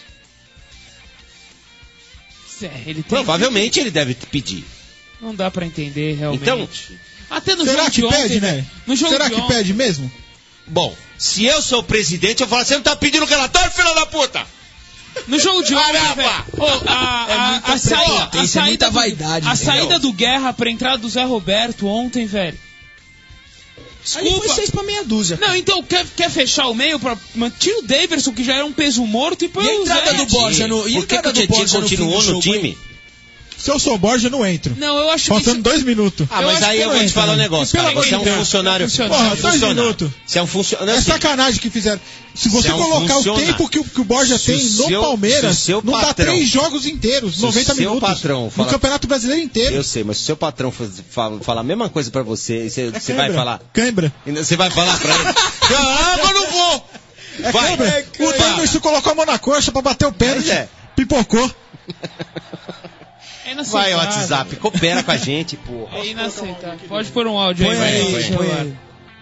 Ele tem Provavelmente ele deve pedir. Não dá pra entender realmente. Então, até no Será jogo que de ontem, pede, né? velho, no jogo Será de que ontem, pede mesmo? bom, se eu sou o presidente, eu falo, você não tá pedindo relatório, filho da puta? No jogo de ontem, Caramba! velho, a prepotência, é muita vaidade, a entendeu? saída do Guerra pra entrada do Zé Roberto ontem, velho. Aí foi Desculpa. 6 pra meia dúzia. Não, então quer fechar o meio pra tira o Daverson, que já era um peso morto, e põe E a o entrada Zé. do Borja no... E a Por que, que entrada o do Tietchan Borja no fim do continuou no jogo, time? hein? Se eu sou Borja, eu não entro. Não, eu acho Faltando que 2 minutos. Ah, Eu mas acho aí que eu não vou te entra, falar um né? negócio, Pelo cara. amor Você é de um Deus, funcionário. é funcionário. Porra, 2 minutos. Você é um funcionário. É sacanagem que fizeram. Se você Se é um colocar o funcionário. tempo que o Borja Se tem o no seu- Palmeiras, se o seu não dá patrão- 3 jogos inteiros, se o 90 seu minutos. patrão fala- No Campeonato Brasileiro inteiro. Eu sei, mas se o seu patrão falar a mesma coisa pra você, você vai Cãibra. falar. Cãibra. Você vai falar pra ele. Caramba, eu não vou! Vai. Cãibra. O Vai. Davidson colocou a mão na coxa pra bater o pênalti. Mas é. Pipocou. é inaceitável. Vai, WhatsApp, coopera com a gente, porra. É inaceitável. Pode pôr um áudio aí, Põe vai. aí, vai. põe aí.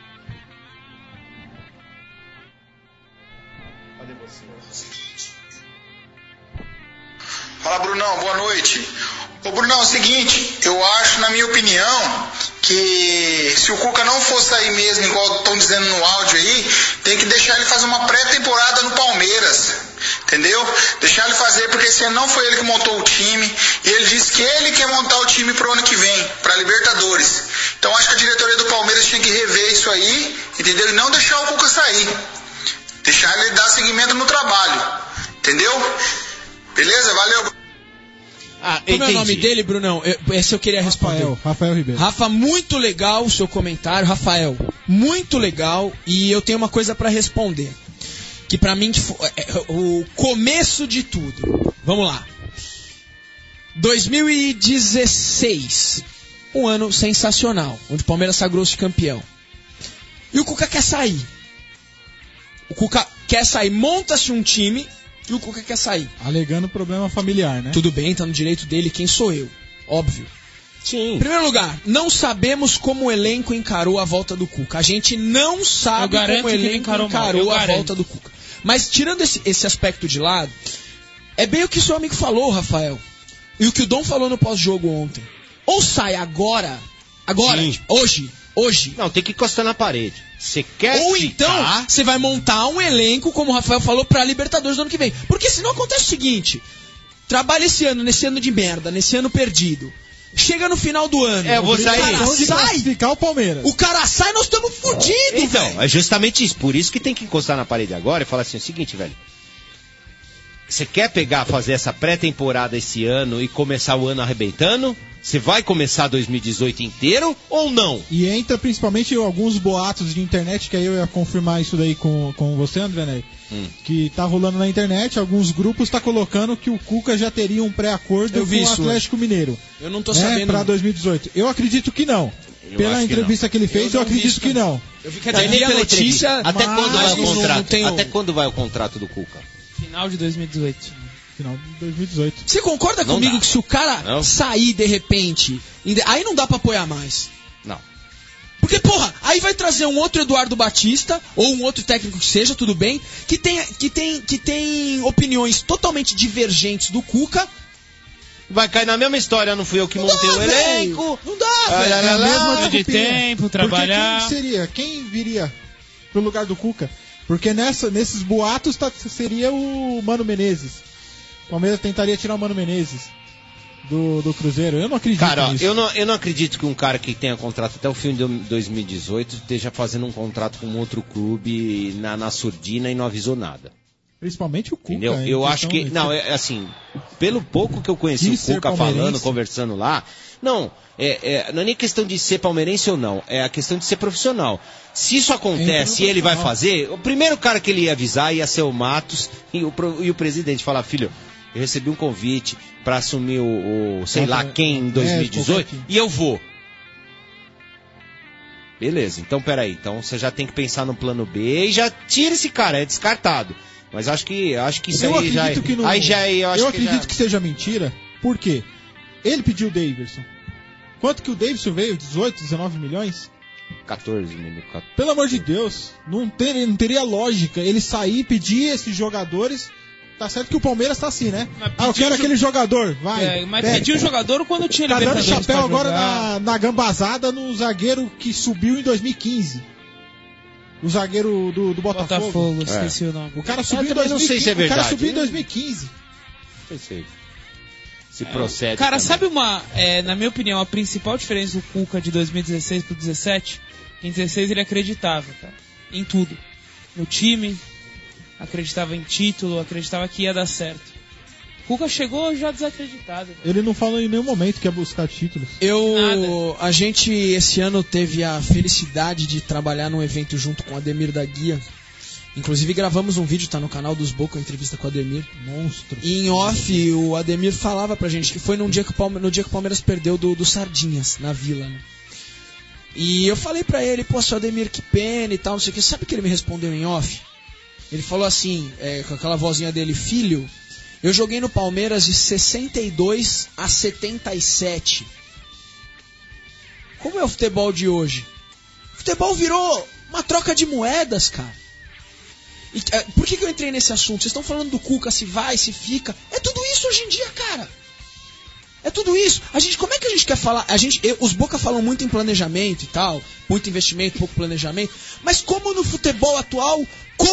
Fala, Brunão, boa noite. Ô, Brunão, é o seguinte, eu acho, na minha opinião, que se o Cuca não for sair mesmo, igual estão dizendo no áudio aí, tem que deixar ele fazer uma pré-temporada no Palmeiras, entendeu? Deixar ele fazer, porque esse ano não foi ele que montou o time, e ele disse que ele quer montar o time pro ano que vem, pra Libertadores. Então acho que a diretoria do Palmeiras tinha que rever isso aí, entendeu? E não deixar o Cuca sair. Deixar ele dar seguimento no trabalho, entendeu? Beleza? Valeu. Como é o nome dele, Brunão? Esse eu queria responder. Rafael Ribeiro. Rafa, muito legal o seu comentário. Rafael, muito legal. E eu tenho uma coisa pra responder. Que pra mim é o começo de tudo. Vamos lá. 2016. Um ano sensacional. Onde o Palmeiras sagrou-se campeão. E o Cuca quer sair. O Cuca quer sair. Monta-se um time e o Cuca quer sair. Alegando problema familiar, né? Tudo bem, tá no direito dele, quem sou eu? Óbvio. Sim. Em primeiro lugar, não sabemos como o elenco encarou a volta do Cuca. A gente não sabe Eu garanto como o que ele elenco encarou mal, encarou eu a garanto. volta do Cuca. Mas tirando esse aspecto de lado, é bem o que seu amigo falou, Rafael. E o que o Dom falou no pós-jogo ontem. Ou sai agora, Sim. tipo, hoje. Não, tem que encostar na parede. Você quer Ou ficar... então, você vai montar um elenco, como o Rafael falou, pra Libertadores do ano que vem. Porque senão acontece o seguinte: trabalha nesse ano de merda, nesse ano perdido. Chega no final do ano. É, eu vou sair. O cara de sai, classificar o Palmeiras. o cara sai, nós estamos fodidos, Então, velho. é justamente isso. Por isso que tem que encostar na parede agora e falar assim, o seguinte, velho. Você quer fazer essa pré-temporada esse ano e começar o ano arrebentando? Você vai começar 2018 inteiro ou não? E entra principalmente alguns boatos de internet, que aí eu ia confirmar isso daí com você, André Ney. Que tá rolando na internet, alguns grupos tá colocando que o Cuca já teria um pré-acordo Eu com vi o isso Atlético Mineiro. Eu não tô né, sabendo. pra 2018. Eu acredito que não. Pela acho que entrevista que ele fez, eu não vi acredito isso, que cara. não. Eu vi que Não, e nem a pela notícia... entrevista. Até quando vai o não contrato? tenho- Até quando vai o contrato do Cuca? Final de 2018. Final de 2018. Você concorda Não comigo dá. que se o cara Não. sair de repente, aí não dá pra apoiar mais? Não. Porque, porra, aí vai trazer um outro Eduardo Batista, ou um outro técnico que seja, tudo bem, que tem opiniões totalmente divergentes do Cuca. Vai cair na mesma história, não fui eu que montei o velho. elenco. Não dá, Ah, velho. lá, lá, lá. Mesma de desculpinha. tempo, trabalhar. Porque quem viria pro lugar do Cuca? Porque nesses boatos seria o Mano Menezes. O Palmeiras tentaria tirar o Mano Menezes do Cruzeiro. Eu não acredito Cara, ó, nisso. eu não acredito que um cara que tenha contrato até o fim de 2018 esteja fazendo um contrato com outro clube na surdina e não avisou nada. Principalmente o Cuca. Entendeu? em Eu acho questão- que. Não, é assim. Pelo pouco que eu conheci De o ser Cuca palmeirense. falando, conversando lá. Não, não é nem questão de ser palmeirense ou não. É a questão de ser profissional. Se isso acontece e ele vai fazer, o primeiro cara que ele ia avisar ia ser o Matos e o presidente falar: filho, eu recebi um convite pra assumir o sei lá quem em 2018 e eu vou. Beleza, então peraí. Então você já tem que pensar no plano B e já tira esse cara, é descartado. Mas acho que isso Eu aí já. acredito que não. Aí já eu acho acredito que que seja mentira. Por quê? Ele pediu o Davidson. Quanto que o Davidson veio? 18, 19 milhões? 14 mil. Pelo amor de Deus, não teria lógica ele sair e pedir esses jogadores. Tá certo que o Palmeiras tá assim, né? Mas Eu quero aquele jogador, vai. Mas pega. pediu o jogador quando tinha Tá dando Libertadores chapéu pra agora jogar. na gambazada no zagueiro que subiu em 2015. O zagueiro do Botafogo. Botafogo, esqueci o nome. O cara subiu em também não 2015. sei se é O cara verdade. subiu em 2015. Não sei se procede. Cara, também. sabe na minha opinião, a principal diferença do Cuca de 2016 pro 17? Em 16 ele acreditava, cara, em tudo. No time, acreditava em título, acreditava que ia dar certo. O Cuca chegou já desacreditado. Cara. Ele não falou em nenhum momento que ia buscar títulos. A gente esse ano teve a felicidade de trabalhar num evento junto com o Ademir da Guia. Inclusive gravamos um vídeo, tá no canal dos Boca, uma entrevista com o Ademir. Monstro. E em off, o Ademir falava pra gente que foi no dia que o Palmeiras perdeu do Sardinhas, na Vila, né? E eu falei pra ele, pô, seu Ademir, que pena e tal, não sei o que. Sabe o que ele me respondeu em off? Ele falou assim, com aquela vozinha dele, filho, eu joguei no Palmeiras de 62 a 77. Como é o futebol de hoje? O futebol virou uma troca de moedas, cara. E, por que eu entrei nesse assunto? Vocês estão falando do Cuca, se vai, se fica. É tudo isso hoje em dia, cara. É tudo isso. Como é que a gente quer falar? Os Boca falam muito em planejamento e tal, muito investimento, pouco planejamento. Mas como no futebol atual,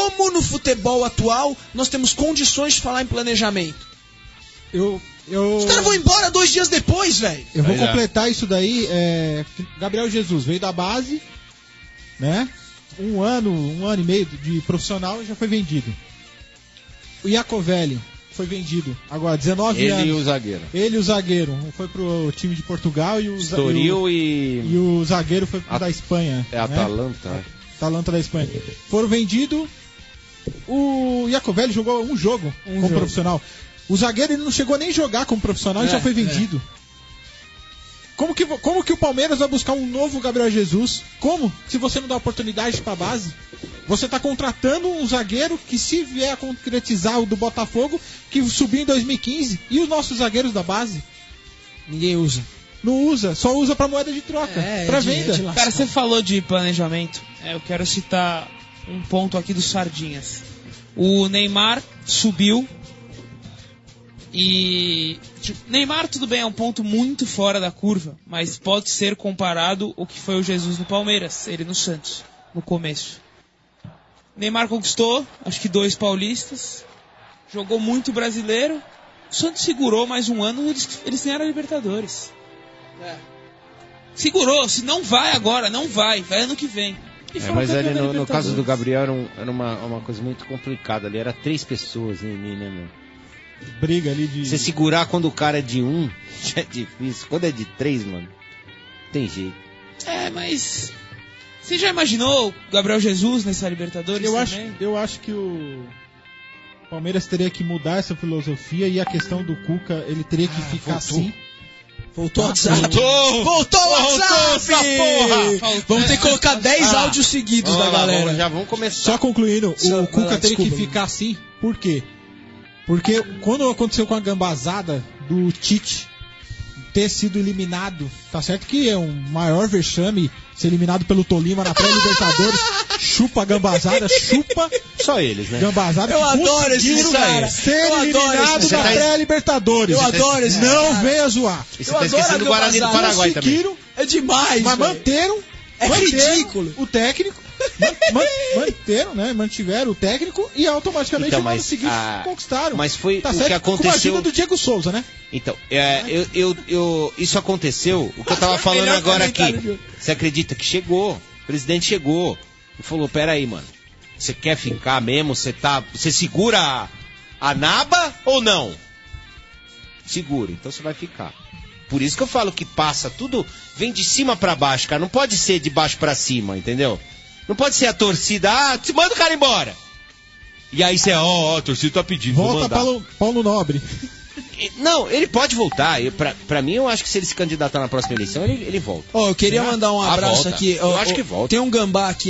nós temos condições de falar em planejamento? Os caras vão embora 2 dias depois, velho. Eu vou completar isso daí. Gabriel Jesus veio da base, né? Um ano e meio de profissional e já foi vendido. O Iacovelli foi vendido. Agora, 19 anos. Ele e o zagueiro. Ele e o zagueiro. Um foi pro time de Portugal e o Estoril e o zagueiro foi pro da Espanha. É Atalanta. Atalanta da Espanha. Foram vendidos. O Iacovelli jogou um jogo como profissional. O zagueiro ele não chegou nem a jogar como profissional e já foi vendido. Como que o Palmeiras vai buscar um novo Gabriel Jesus? Como? Se você não dá oportunidade pra base? Você tá contratando um zagueiro que, se vier a concretizar o do Botafogo, que subiu em 2015, e os nossos zagueiros da base? Ninguém usa. Não usa, só usa pra moeda de troca, pra venda. Cara, você falou de planejamento. Eu quero citar um ponto aqui dos Sardinhas. O Neymar subiu e... Neymar, tudo bem, é um ponto muito fora da curva, mas pode ser comparado ao que foi o Jesus no Palmeiras, ele no Santos, no começo. Neymar conquistou, acho que 2 paulistas, jogou muito brasileiro, o Santos segurou mais um ano, eles ganharam a Libertadores. Segurou, se não vai agora, não vai ano que vem. Mas ali no caso do Gabriel era uma coisa muito complicada ali, era 3 pessoas, né, meu? Briga ali de... Você segurar quando o cara é de 1, já é difícil. Quando é de 3, mano, tem jeito. Mas... Você já imaginou o Gabriel Jesus nessa Libertadores também? Eu acho que o Palmeiras teria que mudar essa filosofia e a questão do Cuca, ele teria que ficar assim. Voltou o WhatsApp. Voltou o WhatsApp. Essa porra. Vamos ter que colocar 10 áudios seguidos da galera. Já vamos começar. Só concluindo, o Cuca teria que ficar assim. Por quê? Porque quando aconteceu com a gambazada do Tite ter sido eliminado, tá certo que é um maior vexame ser eliminado pelo Tolima na pré-Libertadores. Chupa a gambazada, chupa. Só eles, né? Gambazada. Eu adoro esse cara. Ser eliminado na pré-Libertadores. Eu adoro esse Não cara. venha zoar. E você tá esquecendo do Guarani do Paraguai também. É demais, mas manteram ridículo. O técnico. Mantiveram o técnico e automaticamente conquistaram. Mas foi tá o certo, que aconteceu. Com a ajuda do Diego Souza, né? Então, isso aconteceu. O que eu tava falando agora aqui. Você acredita que chegou? O presidente chegou e falou: pera aí, mano. Você quer ficar mesmo? Você segura a naba ou não? Segura, então você vai ficar. Por isso que eu falo que passa tudo, vem de cima pra baixo, cara. Não pode ser de baixo pra cima, entendeu? Não pode ser a torcida, manda o cara embora. E aí você, a torcida tá pedindo, volta Paulo Nobre. Não, ele pode voltar. Pra mim, eu acho que se ele se candidatar na próxima eleição, ele volta. Eu queria mandar um abraço aqui. Eu acho que volta. Tem um gambá aqui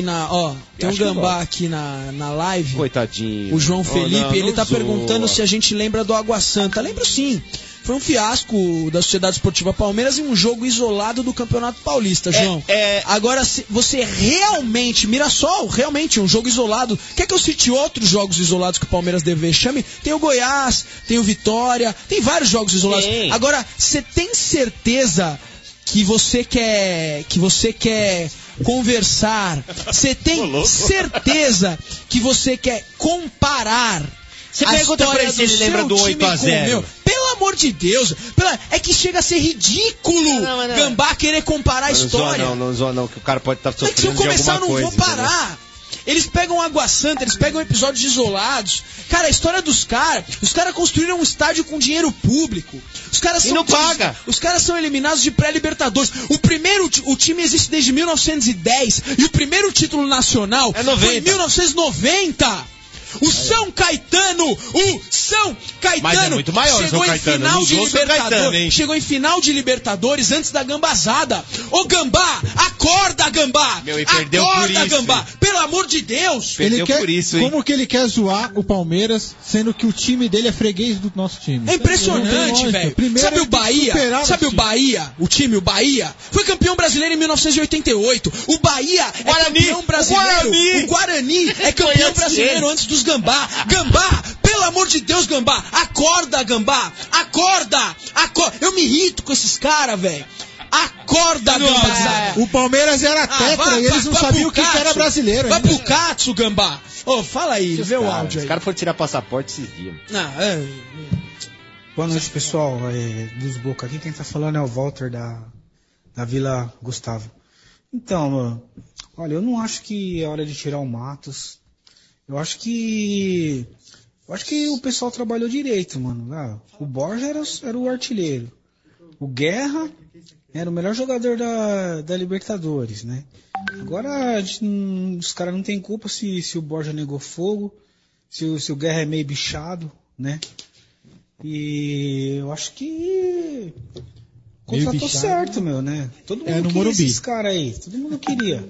na live. Coitadinho. O João Felipe, ele tá perguntando se a gente lembra do Água Santa. Lembro sim. Foi um fiasco da Sociedade Esportiva Palmeiras em um jogo isolado do Campeonato Paulista, João. Agora, se você realmente... Mirassol, realmente, um jogo isolado. Quer que eu cite outros jogos isolados que o Palmeiras deve vexame? Tem o Goiás, tem o Vitória, tem vários jogos isolados. Sim. Agora, você tem certeza que você quer conversar? Você tem certeza que você quer comparar? Você pergunta pra ele se ele lembra do 8-0. Pelo amor de Deus. É que chega a ser ridículo Gambá querer comparar a história. Não zoa não, que o cara pode estar sofrendo de alguma coisa. Se eu começar, eu não vou parar. Entendeu? Eles pegam Água Santa, eles pegam episódios isolados. Cara, a história dos caras... Os caras construíram um estádio com dinheiro público. Os caras são... E não paga. Os caras são eliminados de pré-Libertadores. O time existe desde 1910. E o primeiro título nacional foi em 1990. O São Caetano Mas é muito maior o São Caetano. Chegou em final de Libertadores antes da gambazada. Ô Gambá, acorda, Gambá. Meu, e perdeu por isso, Gambá. Pelo amor de Deus. Perdeu por isso, hein? Como que ele quer zoar o Palmeiras, sendo que o time dele é freguês do nosso time? É impressionante, velho. Sabe o Bahia? O Bahia? Foi campeão brasileiro em 1988. O Bahia é campeão brasileiro. O Guarani é campeão brasileiro antes dos Gambá. Gambá, pelo amor de Deus, Gambá. Acorda, Gambá. Acorda. Eu me irrito com esses caras, velho. Acorda, Gambá. O Palmeiras era tetra e eles não sabiam o que era brasileiro. Vai pro Katsu, Gambá. Fala aí, vê o áudio aí. Os caras foram tirar passaporte esses dias. Boa noite, pessoal. Dos Boca aqui, quem tá falando é o Walter da Vila Gustavo. Então, mano, olha, eu não acho que é hora de tirar o Matos. Eu acho que o pessoal trabalhou direito, mano. O Borja era o artilheiro. O Guerra era o melhor jogador da Libertadores, né? Agora os caras não tem culpa se o Borja negou fogo, se o Guerra é meio bichado, né? E eu acho que contratou certo, meu, né? Todo mundo queria esses caras aí. Todo mundo queria.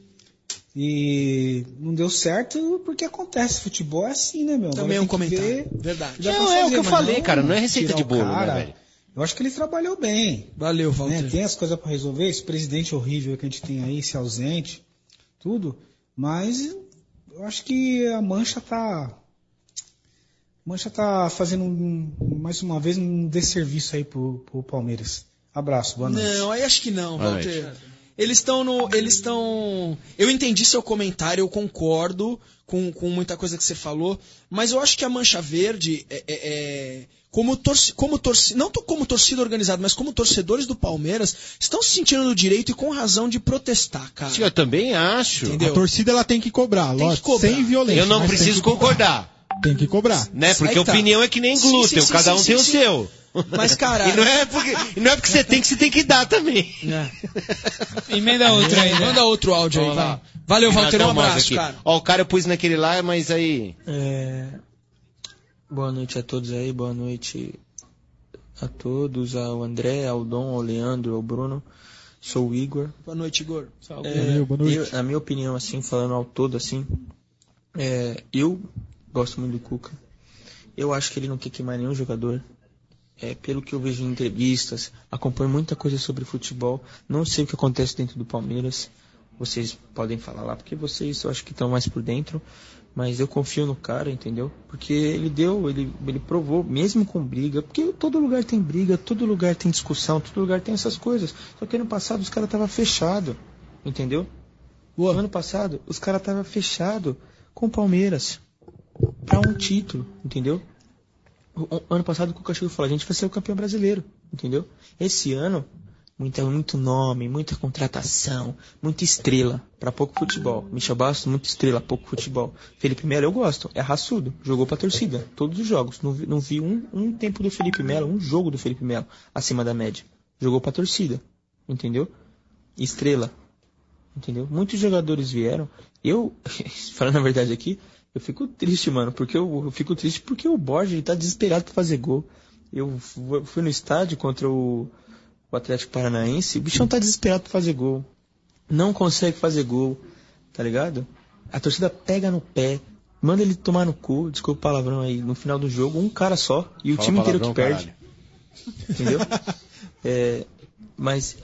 E não deu certo porque acontece. Futebol é assim, né, meu? Também é um comentário. Verdade. Não, é o que eu falei, cara. Não é receita de bolo, né, velho? Eu acho que ele trabalhou bem. Valeu, Walter. Né? Tem as coisas pra resolver. Esse presidente horrível que a gente tem aí, esse ausente, tudo. Mas eu acho que a Mancha tá fazendo mais uma vez um desserviço aí pro Palmeiras. Abraço, boa noite. Não, aí acho que não, Walter. Eles estão. Eu entendi seu comentário, eu concordo com muita coisa que você falou, mas eu acho que a Mancha Verde como torcida organizada, mas como torcedores do Palmeiras, estão se sentindo no direito e com razão de protestar, cara. Sim, eu também acho. Entendeu? A torcida ela tem que cobrar, lógico, sem violência. Eu não preciso concordar. Tem que cobrar. Né? Porque a opinião é que nem glúten, cada um tem o seu. Mas, cara... E não é porque você tem que dar também. Emenda outra aí, né? Manda outro áudio aí, vai. Valeu, Walter, um abraço, aqui. cara. Ó, o cara eu pus naquele lá, mas aí... Boa noite a todos aí, boa noite a todos, ao André, ao Dom, ao Leandro, ao Bruno. Sou o Igor. Boa noite, Igor. Valeu, boa noite. Na minha opinião, assim, falando ao todo, assim, eu gosto muito do Cuca. Eu acho que ele não quer queimar nenhum jogador. Pelo que eu vejo em entrevistas, acompanho muita coisa sobre futebol. Não sei o que acontece dentro do Palmeiras. Vocês podem falar lá, porque vocês eu acho que estão mais por dentro. Mas eu confio no cara, entendeu? Porque ele provou, mesmo com briga, porque todo lugar tem briga, todo lugar tem discussão, todo lugar tem essas coisas. Só que ano passado os caras estavam fechados, entendeu? Ano passado os caras estavam fechados com o Palmeiras para um título, entendeu? Ano passado o Cuca chegou e falou, a gente vai ser o campeão brasileiro, entendeu? Esse ano, muito nome, muita contratação, muita estrela, para pouco futebol. Michel Bastos, muita estrela, pouco futebol. Felipe Melo eu gosto, é raçudo, jogou pra torcida, todos os jogos. Não vi um tempo do Felipe Melo, um jogo do Felipe Melo acima da média. Jogou pra torcida, entendeu? Estrela, entendeu? Muitos jogadores vieram. Eu, falando a verdade aqui, eu fico triste, mano, porque eu fico triste porque o Borja ele tá desesperado pra fazer gol. Eu fui no estádio contra o Atlético Paranaense, o bichão tá desesperado pra fazer gol. Não consegue fazer gol, tá ligado? A torcida pega no pé, manda ele tomar no cu, desculpa o palavrão aí, no final do jogo, um cara só, e o Fala time inteiro que palavrão, perde. Entendeu? Mas,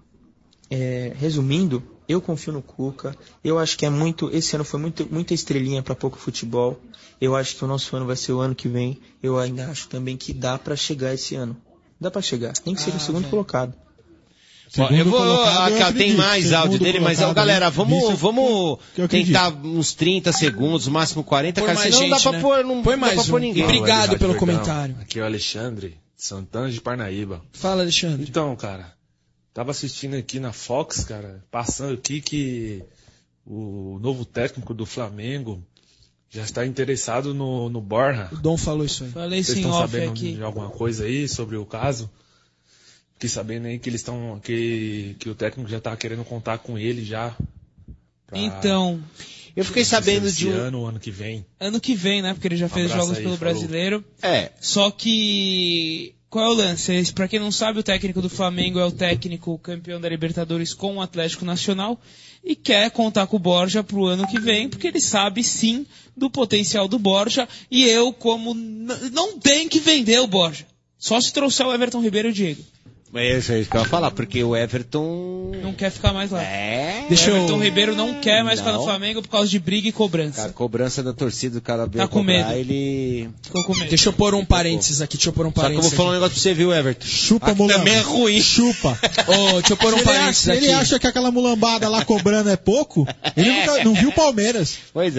resumindo, eu confio no Cuca. Eu acho que esse ano foi muita estrelinha pra pouco futebol. Eu acho que o nosso ano vai ser o ano que vem. Eu ainda acho também que dá pra chegar esse ano. Dá pra chegar. Nem que seja o segundo colocado. Eu vou. Tem mais áudio dele, mas galera, vamos tentar uns 30 segundos, máximo 40, cara. Senão não dá pra pôr, não põe mais dá pra pôr ninguém. Obrigado pelo comentário. Aqui é o Alexandre, Santana de Parnaíba. Fala, Alexandre. Então, cara, tava assistindo aqui na Fox, cara, passando aqui que o novo técnico do Flamengo já está interessado no Borja. O Dom falou isso aí. Falei Vocês sim, estão off sabendo aqui. de alguma coisa aí sobre o caso? Fiquei sabendo aí que eles estão que o técnico já tá querendo contar com ele já. Então, eu fiquei sabendo de ano que vem. Ano que vem, né? Porque ele já fez jogos pelo Brasileiro. Só que qual é o lance? Pra quem não sabe, o técnico do Flamengo é o técnico campeão da Libertadores com o Atlético Nacional e quer contar com o Borja pro ano que vem, porque ele sabe sim do potencial do Borja e eu, como não tem que vender o Borja. Só se trouxer o Everton Ribeiro e o Diego. É isso aí que eu ia falar, porque o Everton... Não quer ficar mais lá. O Deixa Everton Ribeiro não quer mais ficar no Flamengo por causa de briga e cobrança. Cara, cobrança da torcida, o cara veio Tá com cobrar, medo. ele... Ficou com medo. Deixa eu pôr um parênteses aqui, Só que eu vou falar um negócio pra você, viu, Everton? Chupa, mulambada. Também é ruim. Chupa. Deixa eu pôr um parênteses aqui. Ele acha que aquela mulambada lá cobrando é pouco? Ele nunca, não viu o Palmeiras. Pois é.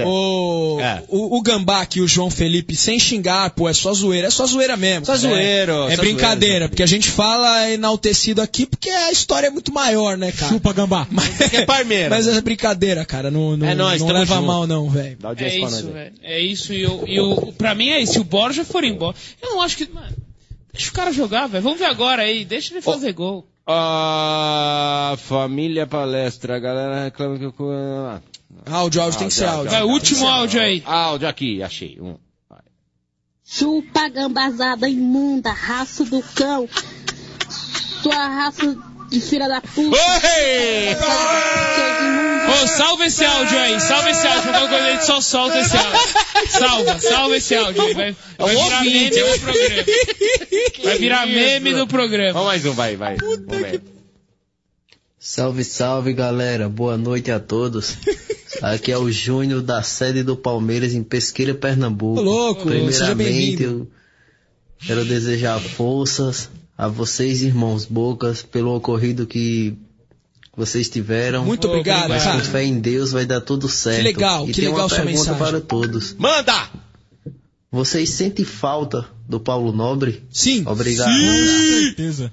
O Gambá aqui, o João Felipe, sem xingar, pô, é só zoeira mesmo. Só zoeiro. É brincadeira, porque a gente fala enaltecido aqui porque a história é muito maior, né, cara? Chupa, Gambá. Que é Palmeiras. Mas é brincadeira, cara. Não nóis, não tamo leva junto. mal, não, velho. É isso, velho. É isso. E pra mim é isso. Se o Borja for embora, eu não acho que. Mano, deixa o cara jogar, velho. Vamos ver agora aí. Deixa ele fazer gol. Família Palestra. A galera reclama que eu... Áudio tem que ser áudio. Vai, último áudio aí. Áudio aqui, achei. Chupa, gambazada imunda, raça do cão. Sua raça de filha da puta. Salva esse áudio aí, qualquer coisa a gente só solta esse áudio. Salva esse áudio aí, vai virar meme do programa. Vai virar meme do programa. Vamos mais um, vai. Salve, galera, boa noite a todos. Aqui é o Júnior da sede do Palmeiras em Pesqueira, Pernambuco. Louco, seja Primeiramente, bem-vindo. eu quero desejar forças a vocês, irmãos Bocas, pelo ocorrido que vocês tiveram. Muito obrigado, mas cara. com fé em Deus vai dar tudo certo. Que legal, e que tem legal uma sua pergunta mensagem. para todos. Manda! Vocês sentem falta do Paulo Nobre? Sim. Obrigado. Com certeza.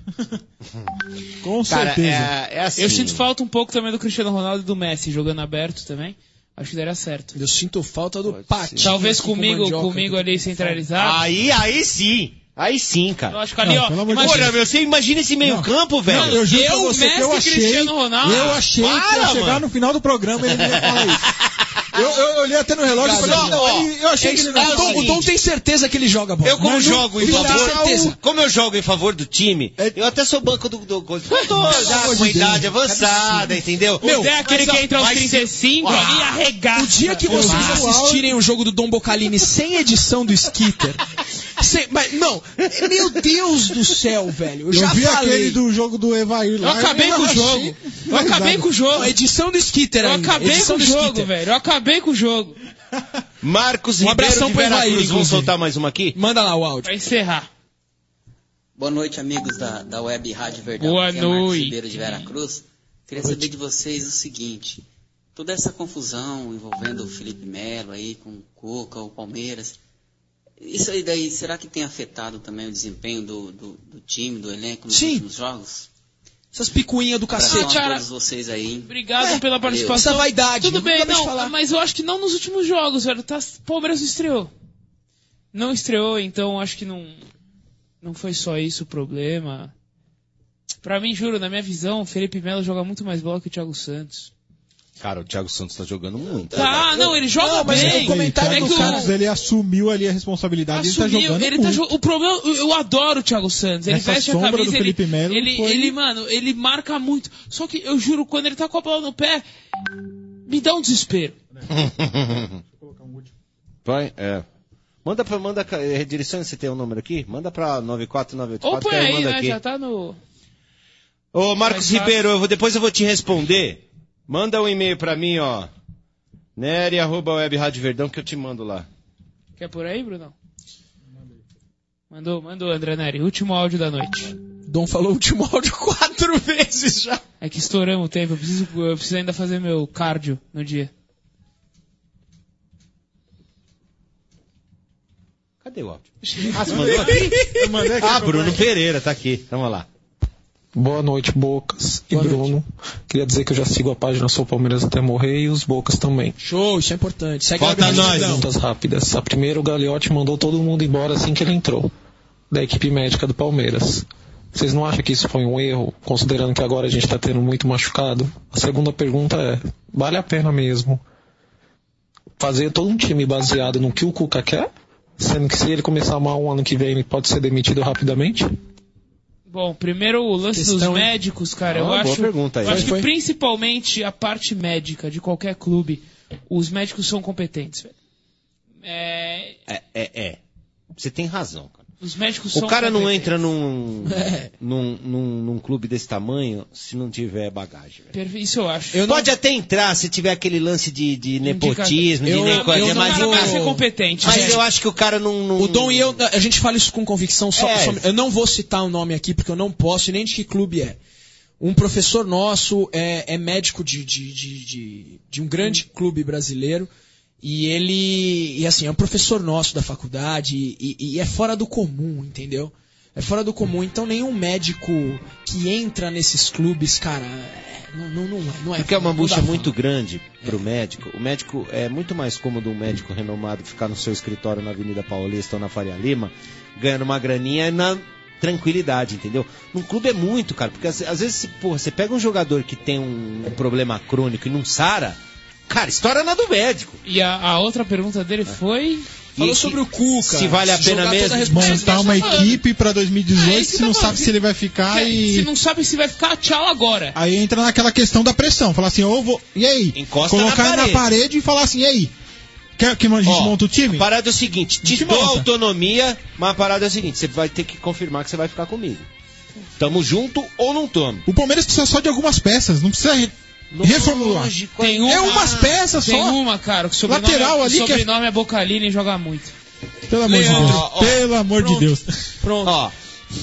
Com Cara, certeza. é assim. Eu sinto falta um pouco também do Cristiano Ronaldo e do Messi jogando aberto também. Acho que daria certo. Eu sinto falta do Patinho. Talvez aqui com comigo mandioca. ali centralizado. Aí sim. Aí sim, cara. Eu acho que ali, Não, ó. pelo amor de Imagina, Olha, meu, você imagina esse meio-campo, velho? Não, eu juro pra eu, você que eu Messi e achei, Cristiano Ronaldo. eu achei que ia Para, chegar mano. no final do programa e ele não ia falar isso. Eu olhei até no relógio e falei, Não, não, ó, aí eu achei que ele não ia falar O Dom tem certeza que ele joga bola. Eu como Mas não- jogo em ele favor, tem certeza. como eu jogo em favor do time, eu até sou banco do coisa. Eu tô já amor com de idade Deus, avançada, entendeu? O Zé é aquele que entra aos mas- 35 ali e arregaça. O dia que vocês assistirem o jogo do Dom Bocalini sem edição do Skitter. Mas, não, meu Deus do céu, velho. Eu Eu já vi falei. aquele do jogo do Evair Eu lá. acabei com o achei jogo. Eu acabei com o A jogo. edição do Skitter Eu ainda. acabei com edição o do jogo, Skitter. velho. Eu acabei com o jogo. Marcos Um Ribeiro abração de pro Evair, Veracruz. Vamos inclusive. soltar mais uma aqui? Manda lá o áudio. Pra encerrar. Boa noite, amigos da Web Rádio Verdão. Boa Aqui é Marcos noite. Ribeiro de Veracruz. Queria saber de vocês o seguinte. Toda essa confusão envolvendo o Felipe Melo aí com o Cuca, o Palmeiras. Isso aí daí, será que tem afetado também o desempenho do time, do elenco nos Sim. últimos jogos? Essas picuinhas do Abração cacete. a todos vocês aí. Obrigado pela participação. Essa vaidade. Tudo eu bem, nunca vou te não, falar. mas eu acho que não nos últimos jogos, velho. O Palmeiras não estreou. Não estreou, então acho que não foi só isso o problema. Pra mim, juro, na minha visão, o Felipe Melo joga muito mais bola que o Thiago Santos. Cara, o Thiago Santos tá jogando muito. Tá, não, ele joga Não, mas bem. o comentário É Thiago que o- Santos, ele assumiu ali a responsabilidade, ele tá jogando muito. O problema, eu adoro o Thiago Santos. Ele Essa veste a sombra camisa, do Felipe Melo foi- ele marca muito. Só que eu juro, quando ele tá com a bola no pé, me dá um desespero. Vai, Manda, redireciona, você tem o número aqui? Manda pra 9494 Ou põe que eu aí, mando né? aqui. Já tá no. Ô, Marcos Mais fácil. Ribeiro, depois eu vou te responder. Manda um e-mail pra mim, ó. Nery@webradioverdão que eu te mando lá. Quer por aí, Bruno? Mandou, André Neri. Último áudio da noite. Dom falou o último áudio 4 vezes já. É que estouramos o tempo. Eu preciso ainda fazer meu cardio no dia. Cadê o áudio? Ah, você mandou aqui? Eu mandei aqui Ah, pra Bruno você. Pereira, tá aqui. Vamos lá. Boa noite, Bocas e Bruno. Queria dizer que eu já sigo a página Sou Palmeiras até morrer e os Bocas também. Show, isso é importante. Segue Falta lá, nós. Brunão. Perguntas rápidas. A primeira, o Gagliotti mandou todo mundo embora assim que ele entrou, da equipe médica do Palmeiras. Vocês não acham que isso foi um erro, considerando que agora a gente está tendo muito machucado? A segunda pergunta é, vale a pena mesmo fazer todo um time baseado no que o Cuca quer? Sendo que se ele começar mal o ano que vem, ele pode ser demitido rapidamente? Bom, primeiro o lance dos médicos, cara. Eu boa acho, pergunta aí. eu acho que Foi. principalmente a parte médica de qualquer clube, os médicos são competentes, velho. Você tem razão, cara. Os médicos são O cara não competentes. entra num clube desse tamanho se não tiver bagagem. Velho. Isso eu acho. Pode até entrar se tiver aquele lance de nepotismo, de negócio, mas não vai ser competente. Mas gente. eu acho que o cara não... O Dom e eu, a gente fala isso com convicção. Eu não vou citar o nome aqui porque eu não posso e nem de que clube é. Um professor nosso é médico de um grande clube brasileiro. E assim, é um professor nosso da faculdade e é fora do comum, entendeu? É fora do comum, então nenhum médico que entra nesses clubes, cara, não é. Porque é uma não dá bucha fama. muito grande pro médico. O médico é muito mais cômodo um médico renomado ficar no seu escritório na Avenida Paulista ou na Faria Lima, ganhando uma graninha na tranquilidade, entendeu? Num clube é muito, cara, porque às vezes, porra, você pega um jogador que tem um problema crônico e não sara, cara, estoura na do médico. E a outra pergunta dele foi... Falou sobre o Cuca. Se vale a pena mesmo. Montar uma equipe pra 2018 se não sabe se ele vai ficar e... Se não sabe se vai ficar, tchau agora. Aí entra naquela questão da pressão. Falar assim, eu vou... E aí? Encosta Colocar na parede e falar assim, e aí? Quer que a gente monta o time? A parada é o seguinte, te dou autonomia, mas a parada é o seguinte, você vai ter que confirmar que você vai ficar comigo. Tamo junto ou não tamo? O Palmeiras precisa só de algumas peças, não precisa reformular. Tem uma, é umas peças tem só. uma, cara, que o sobrenome, Lateral ali o que é- sobrenome é Bocalini e joga muito. Pelo amor de Deus. Pelo amor de Deus. Pronto. Ó,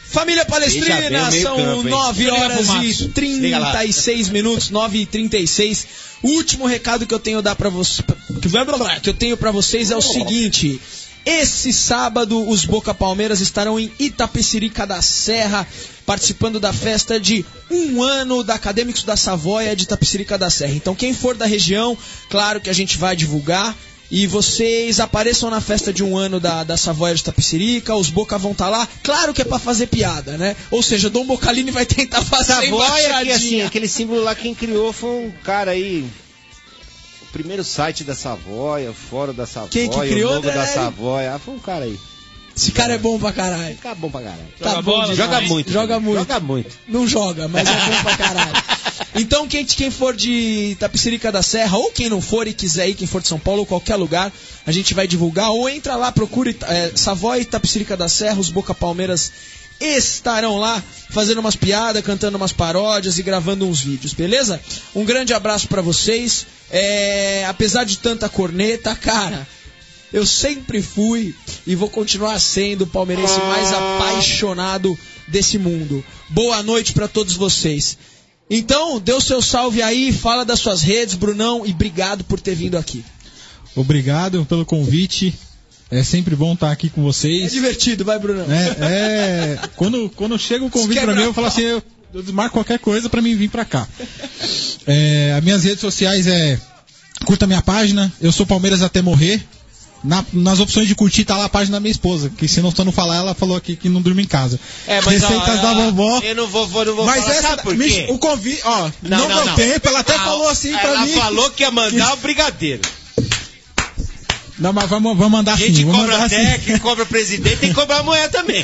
Família Palestrina, Veja bem o meio são campo, hein? 9 horas e Liga lá. 36 minutos, 9h36. O último recado que eu tenho que eu tenho pra vocês é o seguinte: esse sábado os Boca Palmeiras estarão em Itapecerica da Serra, participando da festa de 1 ano da Acadêmicos da Savoia de Itapecerica da Serra. Então quem for da região, claro que a gente vai divulgar. E vocês apareçam na festa de 1 ano da Savoia de Itapecerica, os Boca vão estar lá, claro que é pra fazer piada, né? Ou seja, Dom Bocalini vai tentar fazer a Savoia, que assim, aquele símbolo lá, quem criou foi um cara aí, o primeiro site da Savoia, fora da Savoia, quem que criou, o logo da André? Savoia, foi um cara aí. Esse cara é bom pra caralho. Fica bom pra caralho. Tá bom, joga muito. Joga muito. Joga muito. Não joga, mas é bom pra caralho. Então, quem for de Itapecerica da Serra, ou quem não for e quiser ir, quem for de São Paulo ou qualquer lugar, a gente vai divulgar. Ou entra lá, procura Savoia e Itapecerica da Serra, os Boca Palmeiras estarão lá fazendo umas piadas, cantando umas paródias e gravando uns vídeos, beleza? Um grande abraço pra vocês. Apesar de tanta corneta, cara, eu sempre fui e vou continuar sendo o palmeirense mais apaixonado desse mundo. Boa noite pra todos vocês. Então, dê o seu salve aí, fala das suas redes, Brunão, e obrigado por ter vindo aqui. Obrigado pelo convite. É sempre bom estar aqui com vocês. É divertido, vai, Brunão. Quando chega o convite pra mim, eu falo assim, eu desmarco qualquer coisa pra mim vir pra cá. As minhas redes sociais curta minha página, eu sou Palmeiras até morrer. Nas opções de curtir tá lá a página da minha esposa, que se não falar, ela falou aqui que não dorme em casa. Mas Receitas da vovó. Eu não vou mas falar, essa, sabe por quê? O convite, não deu tempo, ela até falou assim pra mim. Ela falou que ia mandar o brigadeiro. Não, mas vamos mandar assim. Quem cobra técnico, cobra presidente, tem que cobrar a mulher também.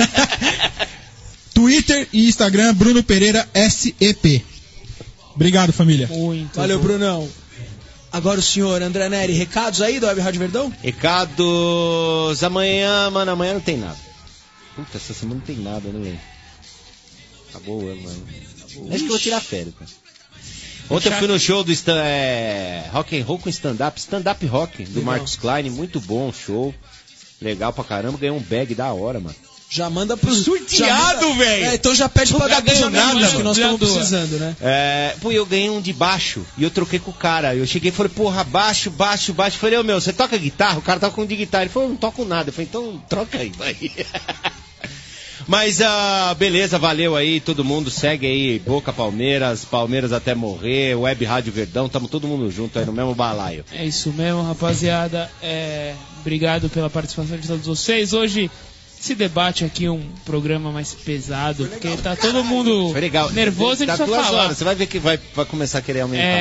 Twitter e Instagram, Bruno Pereira SEP. Obrigado, família. Valeu, Brunão. Agora o senhor André Neri, recados aí do Web Rádio Verdão? Recados, amanhã não tem nada. Puta, essa semana não tem nada, né, velho? Acabou o ano, mano. Acho que eu vou tirar férias, cara. Ontem eu fui no show do Rock and Roll com stand-up rock, do Marcos Klein, muito bom show. Legal pra caramba, ganhei um bag da hora, mano. Já manda pro... Sorteado, velho! Então já pede pra dar pros amigos que nós estamos doa. precisando, né? Eu ganhei um de baixo e eu troquei com o cara. Eu cheguei e falei, porra, baixo. Falei, você toca guitarra? O cara toca com um de guitarra. Ele falou, não toco nada. Eu falei, então troca aí, vai. Mas, beleza, valeu aí, todo mundo. Segue aí, Boca Palmeiras, Palmeiras até morrer, Web Rádio Verdão. Tamo todo mundo junto aí no mesmo balaio. É isso mesmo, rapaziada. Obrigado pela participação de todos vocês. Hoje... esse debate aqui é um programa mais pesado, porque tá todo mundo nervoso, a gente precisa falar. Horas. Você vai ver que vai começar a querer aumentar.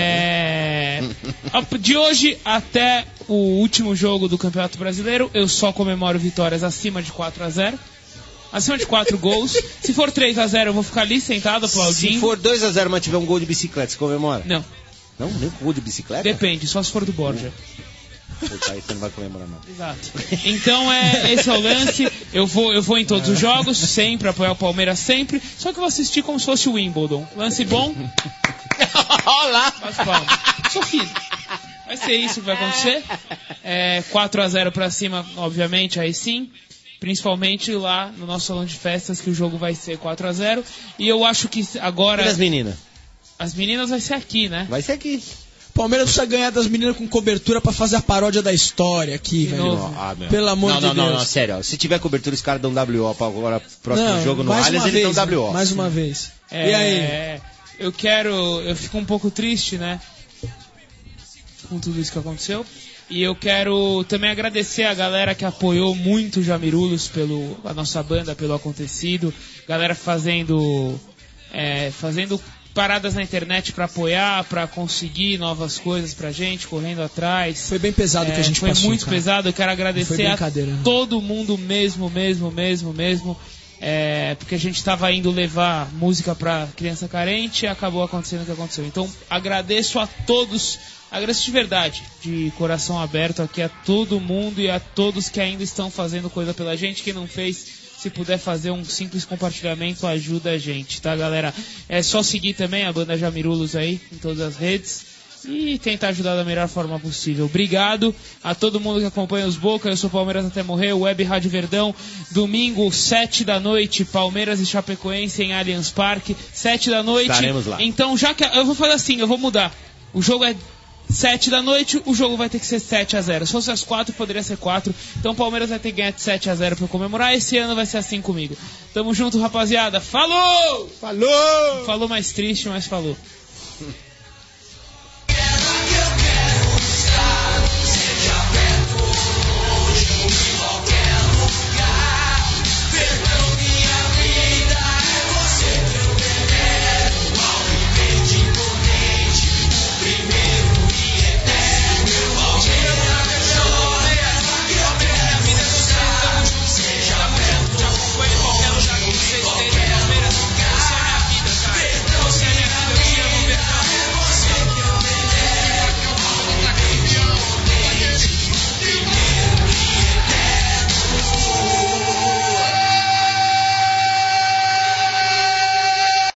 De hoje até o último jogo do Campeonato Brasileiro, eu só comemoro vitórias acima de 4-0. Acima de 4 gols. Se for 3-0, eu vou ficar ali sentado aplaudindo. Se for 2-0, mas tiver um gol de bicicleta, você comemora? Não. Não? Nem com gol de bicicleta? Depende, só se for do Borja. Puta, aí você não vai comemorar nada. Exato. Então esse é o lance. Eu vou em todos os jogos, sempre, apoiar o Palmeiras sempre. Só que eu vou assistir como se fosse o Wimbledon. Lance bom. Olha lá. Sou filho. Vai ser isso que vai acontecer. 4-0 pra cima, obviamente, aí sim. Principalmente lá no nosso salão de festas, que o jogo vai ser 4-0. E eu acho que agora... E as meninas? As meninas vai ser aqui, né? Vai ser aqui. Palmeiras precisa ganhar das meninas com cobertura pra fazer a paródia da história aqui, velho. Pelo amor de Deus. Não, sério. Ó, se tiver cobertura, os caras dão WO pra agora, próximo jogo no Allianz, eles dão WO. Mais uma vez. E aí? Eu fico um pouco triste, né? Com tudo isso que aconteceu. E eu quero também agradecer a galera que apoiou muito o Jamirulos, a nossa banda, pelo acontecido. Galera fazendo paradas na internet pra apoiar, pra conseguir novas coisas pra gente, correndo atrás. Foi bem pesado que a gente passou. Foi muito pesado, eu quero agradecer a todo mundo mesmo. Porque a gente tava indo levar música pra criança carente e acabou acontecendo o que aconteceu. Então agradeço a todos, agradeço de verdade, de coração aberto aqui a todo mundo e a todos que ainda estão fazendo coisa pela gente. Quem não fez, se puder fazer um simples compartilhamento, ajuda a gente, tá, galera? É só seguir também a banda Jamirulos aí, em todas as redes. e tentar ajudar da melhor forma possível. Obrigado a todo mundo que acompanha os Boca. Eu sou Palmeiras até morrer, Web Rádio Verdão. Domingo, 7 da noite, Palmeiras e Chapecoense em Allianz Parque. 7 da noite. Estaremos lá. Então, já que eu vou fazer assim, eu vou mudar. O jogo é 7 da noite, o jogo vai ter que ser 7-0. Se fosse às 4, poderia ser 4. Então o Palmeiras vai ter que ganhar de 7-0 pra comemorar. Esse ano vai ser assim comigo. Tamo junto, rapaziada. Falou! Falou! Falou mais triste, mas falou.